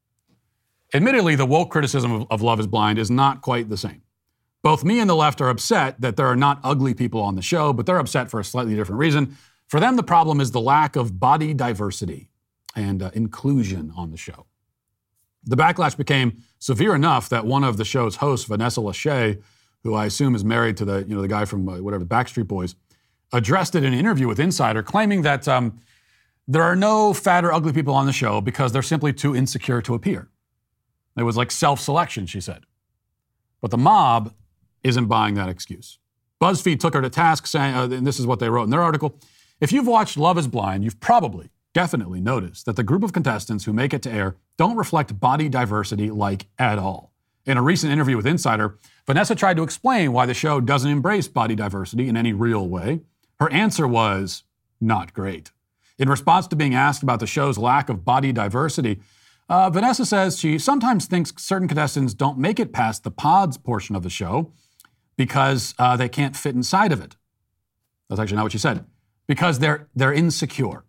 Admittedly, the woke criticism of, of Love is Blind is not quite the same. Both me and the left are upset that there are not ugly people on the show, but they're upset for a slightly different reason. For them, the problem is the lack of body diversity and uh, inclusion on the show. The backlash became severe enough that one of the show's hosts, Vanessa Lachey, who I assume is married to the, you know, the guy from uh, whatever, Backstreet Boys, addressed it in an interview with Insider, claiming that um, there are no fat or ugly people on the show because they're simply too insecure to appear. It was like self-selection, she said. But the mob isn't buying that excuse. BuzzFeed took her to task, saying, uh, and this is what they wrote in their article, if you've watched Love is Blind, you've probably, definitely noticed that the group of contestants who make it to air don't reflect body diversity like at all. In a recent interview with Insider, Vanessa tried to explain why the show doesn't embrace body diversity in any real way. Her answer was not great. In response to being asked about the show's lack of body diversity, uh, Vanessa says she sometimes thinks certain contestants don't make it past the pods portion of the show because uh, they can't fit inside of it. That's actually not what she said. Because they're they're insecure.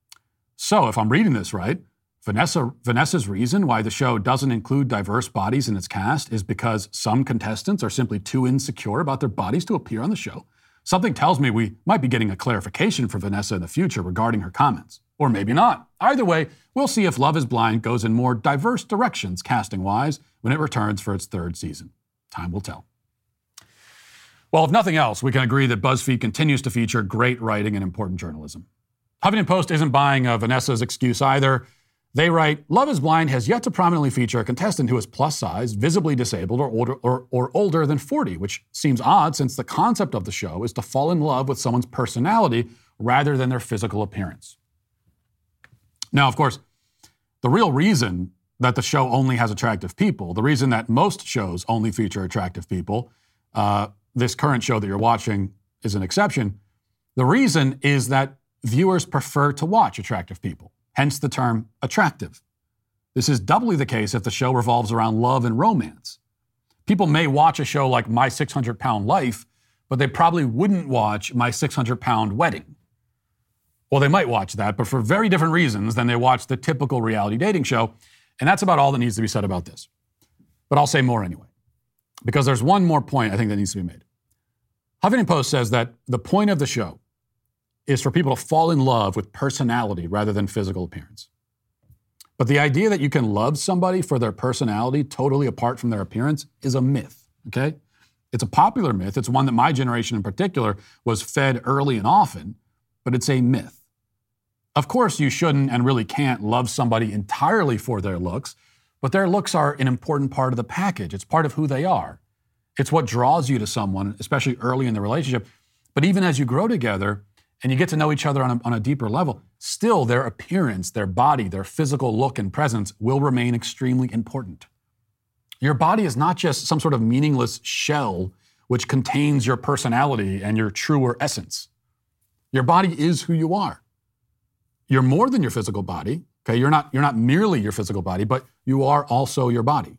So if I'm reading this right, Vanessa Vanessa's reason why the show doesn't include diverse bodies in its cast is because some contestants are simply too insecure about their bodies to appear on the show. Something tells me we might be getting a clarification for Vanessa in the future regarding her comments. Or maybe not. Either way, we'll see if Love is Blind goes in more diverse directions casting-wise when it returns for its third season. Time will tell. Well, if nothing else, we can agree that BuzzFeed continues to feature great writing and important journalism. Huffington Post isn't buying uh, Vanessa's excuse either. They write, Love is Blind has yet to prominently feature a contestant who is plus-size, visibly disabled, or older, or, or older than forty, which seems odd since the concept of the show is to fall in love with someone's personality rather than their physical appearance. Now, of course, the real reason that the show only has attractive people, the reason that most shows only feature attractive people, uh, this current show that you're watching is an exception, the reason is that viewers prefer to watch attractive people. Hence the term attractive. This is doubly the case if the show revolves around love and romance. People may watch a show like My six hundred pound Life, but they probably wouldn't watch My six hundred pound Wedding. Well, they might watch that, but for very different reasons than they watch the typical reality dating show, and that's about all that needs to be said about this. But I'll say more anyway, because there's one more point I think that needs to be made. Huffington Post says that the point of the show is for people to fall in love with personality rather than physical appearance. But the idea that you can love somebody for their personality totally apart from their appearance is a myth, okay? It's a popular myth. It's one that my generation in particular was fed early and often, but it's a myth. Of course, you shouldn't and really can't love somebody entirely for their looks, but their looks are an important part of the package. It's part of who they are. It's what draws you to someone, especially early in the relationship. But even as you grow together and you get to know each other on a, on a deeper level, still their appearance, their body, their physical look and presence will remain extremely important. Your body is not just some sort of meaningless shell which contains your personality and your truer essence. Your body is who you are. You're more than your physical body, okay? You're not, you're not merely your physical body, but you are also your body.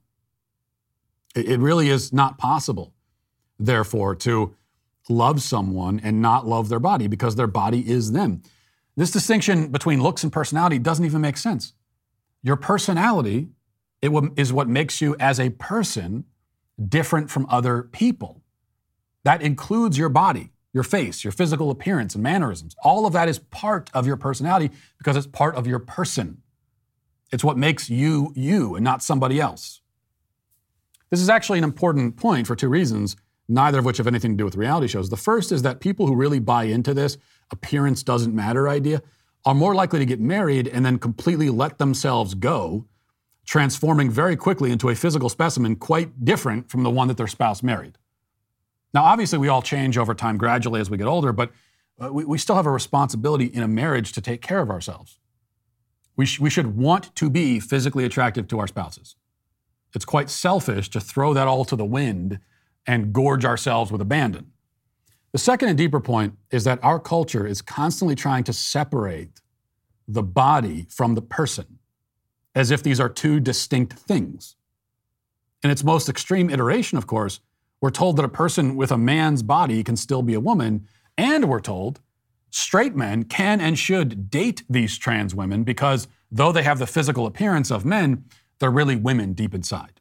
It, it really is not possible, therefore, to love someone and not love their body because their body is them. This distinction between looks and personality doesn't even make sense. Your personality it w- is what makes you as a person different from other people. That includes your body, your face, your physical appearance and mannerisms. All of that is part of your personality because it's part of your person. It's what makes you you and not somebody else. This is actually an important point for two reasons, neither of which have anything to do with reality shows. The first is that people who really buy into this appearance doesn't matter idea are more likely to get married and then completely let themselves go, transforming very quickly into a physical specimen quite different from the one that their spouse married. Now, obviously, we all change over time gradually as we get older, but uh, we, we still have a responsibility in a marriage to take care of ourselves. We, sh- we should want to be physically attractive to our spouses. It's quite selfish to throw that all to the wind and gorge ourselves with abandon. The second and deeper point is that our culture is constantly trying to separate the body from the person, as if these are two distinct things. In its most extreme iteration, of course, we're told that a person with a man's body can still be a woman, and we're told straight men can and should date these trans women because though they have the physical appearance of men, they're really women deep inside.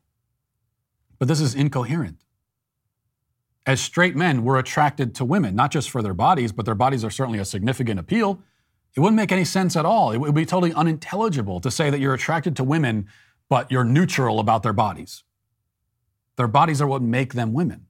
But this is incoherent. As straight men, we're attracted to women, not just for their bodies, but their bodies are certainly a significant appeal. It wouldn't make any sense at all. It would be totally unintelligible to say that you're attracted to women, but you're neutral about their bodies. Their bodies are what make them women.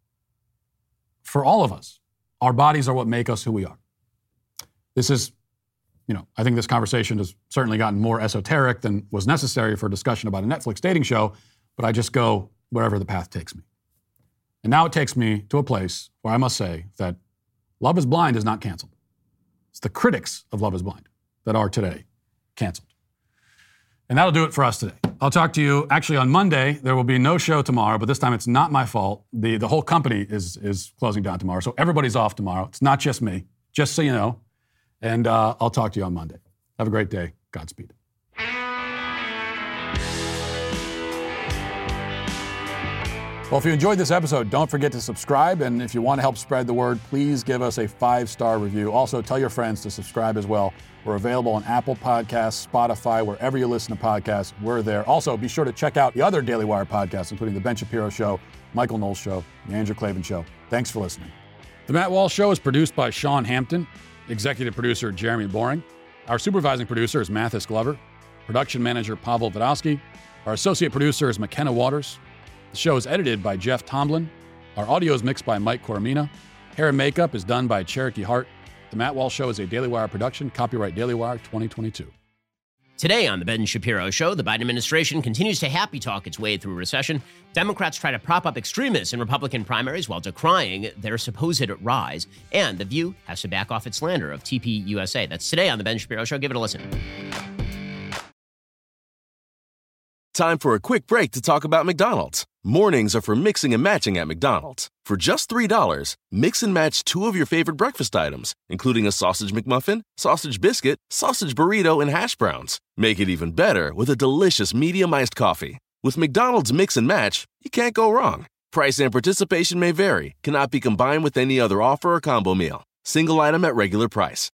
For all of us, our bodies are what make us who we are. This is, you know, I think this conversation has certainly gotten more esoteric than was necessary for a discussion about a Netflix dating show, but I just go wherever the path takes me. And now it takes me to a place where I must say that Love is Blind is not canceled. It's the critics of Love is Blind that are today canceled. And that'll do it for us today. I'll talk to you actually on Monday. There will be no show tomorrow, but this time it's not my fault. The, the whole company is, is closing down tomorrow, so everybody's off tomorrow. It's not just me, just so you know. And uh, I'll talk to you on Monday. Have a great day. Godspeed. Well, if you enjoyed this episode, don't forget to subscribe. And if you want to help spread the word, please give us a five-star review. Also, tell your friends to subscribe as well. We're available on Apple Podcasts, Spotify, wherever you listen to podcasts, we're there. Also, be sure to check out the other Daily Wire podcasts, including The Ben Shapiro Show, Michael Knowles Show, The Andrew Klavan Show. Thanks for listening. The Matt Walsh Show is produced by Sean Hampton, executive producer Jeremy Boring. Our supervising producer is Mathis Glover, production manager Pavel Vodowski. Our associate producer is McKenna Waters. The show is edited by Jeff Tomlin. Our audio is mixed by Mike Coromina. Hair and makeup is done by Cherokee Hart. The Matt Walsh Show is a Daily Wire production. Copyright Daily Wire twenty twenty-two. Today on The Ben Shapiro Show, the Biden administration continues to happy talk its way through recession. Democrats try to prop up extremists in Republican primaries while decrying their supposed rise. And The View has to back off its slander of T P U S A. That's today on The Ben Shapiro Show. Give it a listen. Time for a quick break to talk about McDonald's. Mornings are for mixing and matching at McDonald's. For just three dollars, mix and match two of your favorite breakfast items, including a sausage McMuffin, sausage biscuit, sausage burrito, and hash browns. Make it even better with a delicious medium iced coffee. With McDonald's Mix and Match, you can't go wrong. Price and participation may vary, cannot be combined with any other offer or combo meal. Single item at regular price.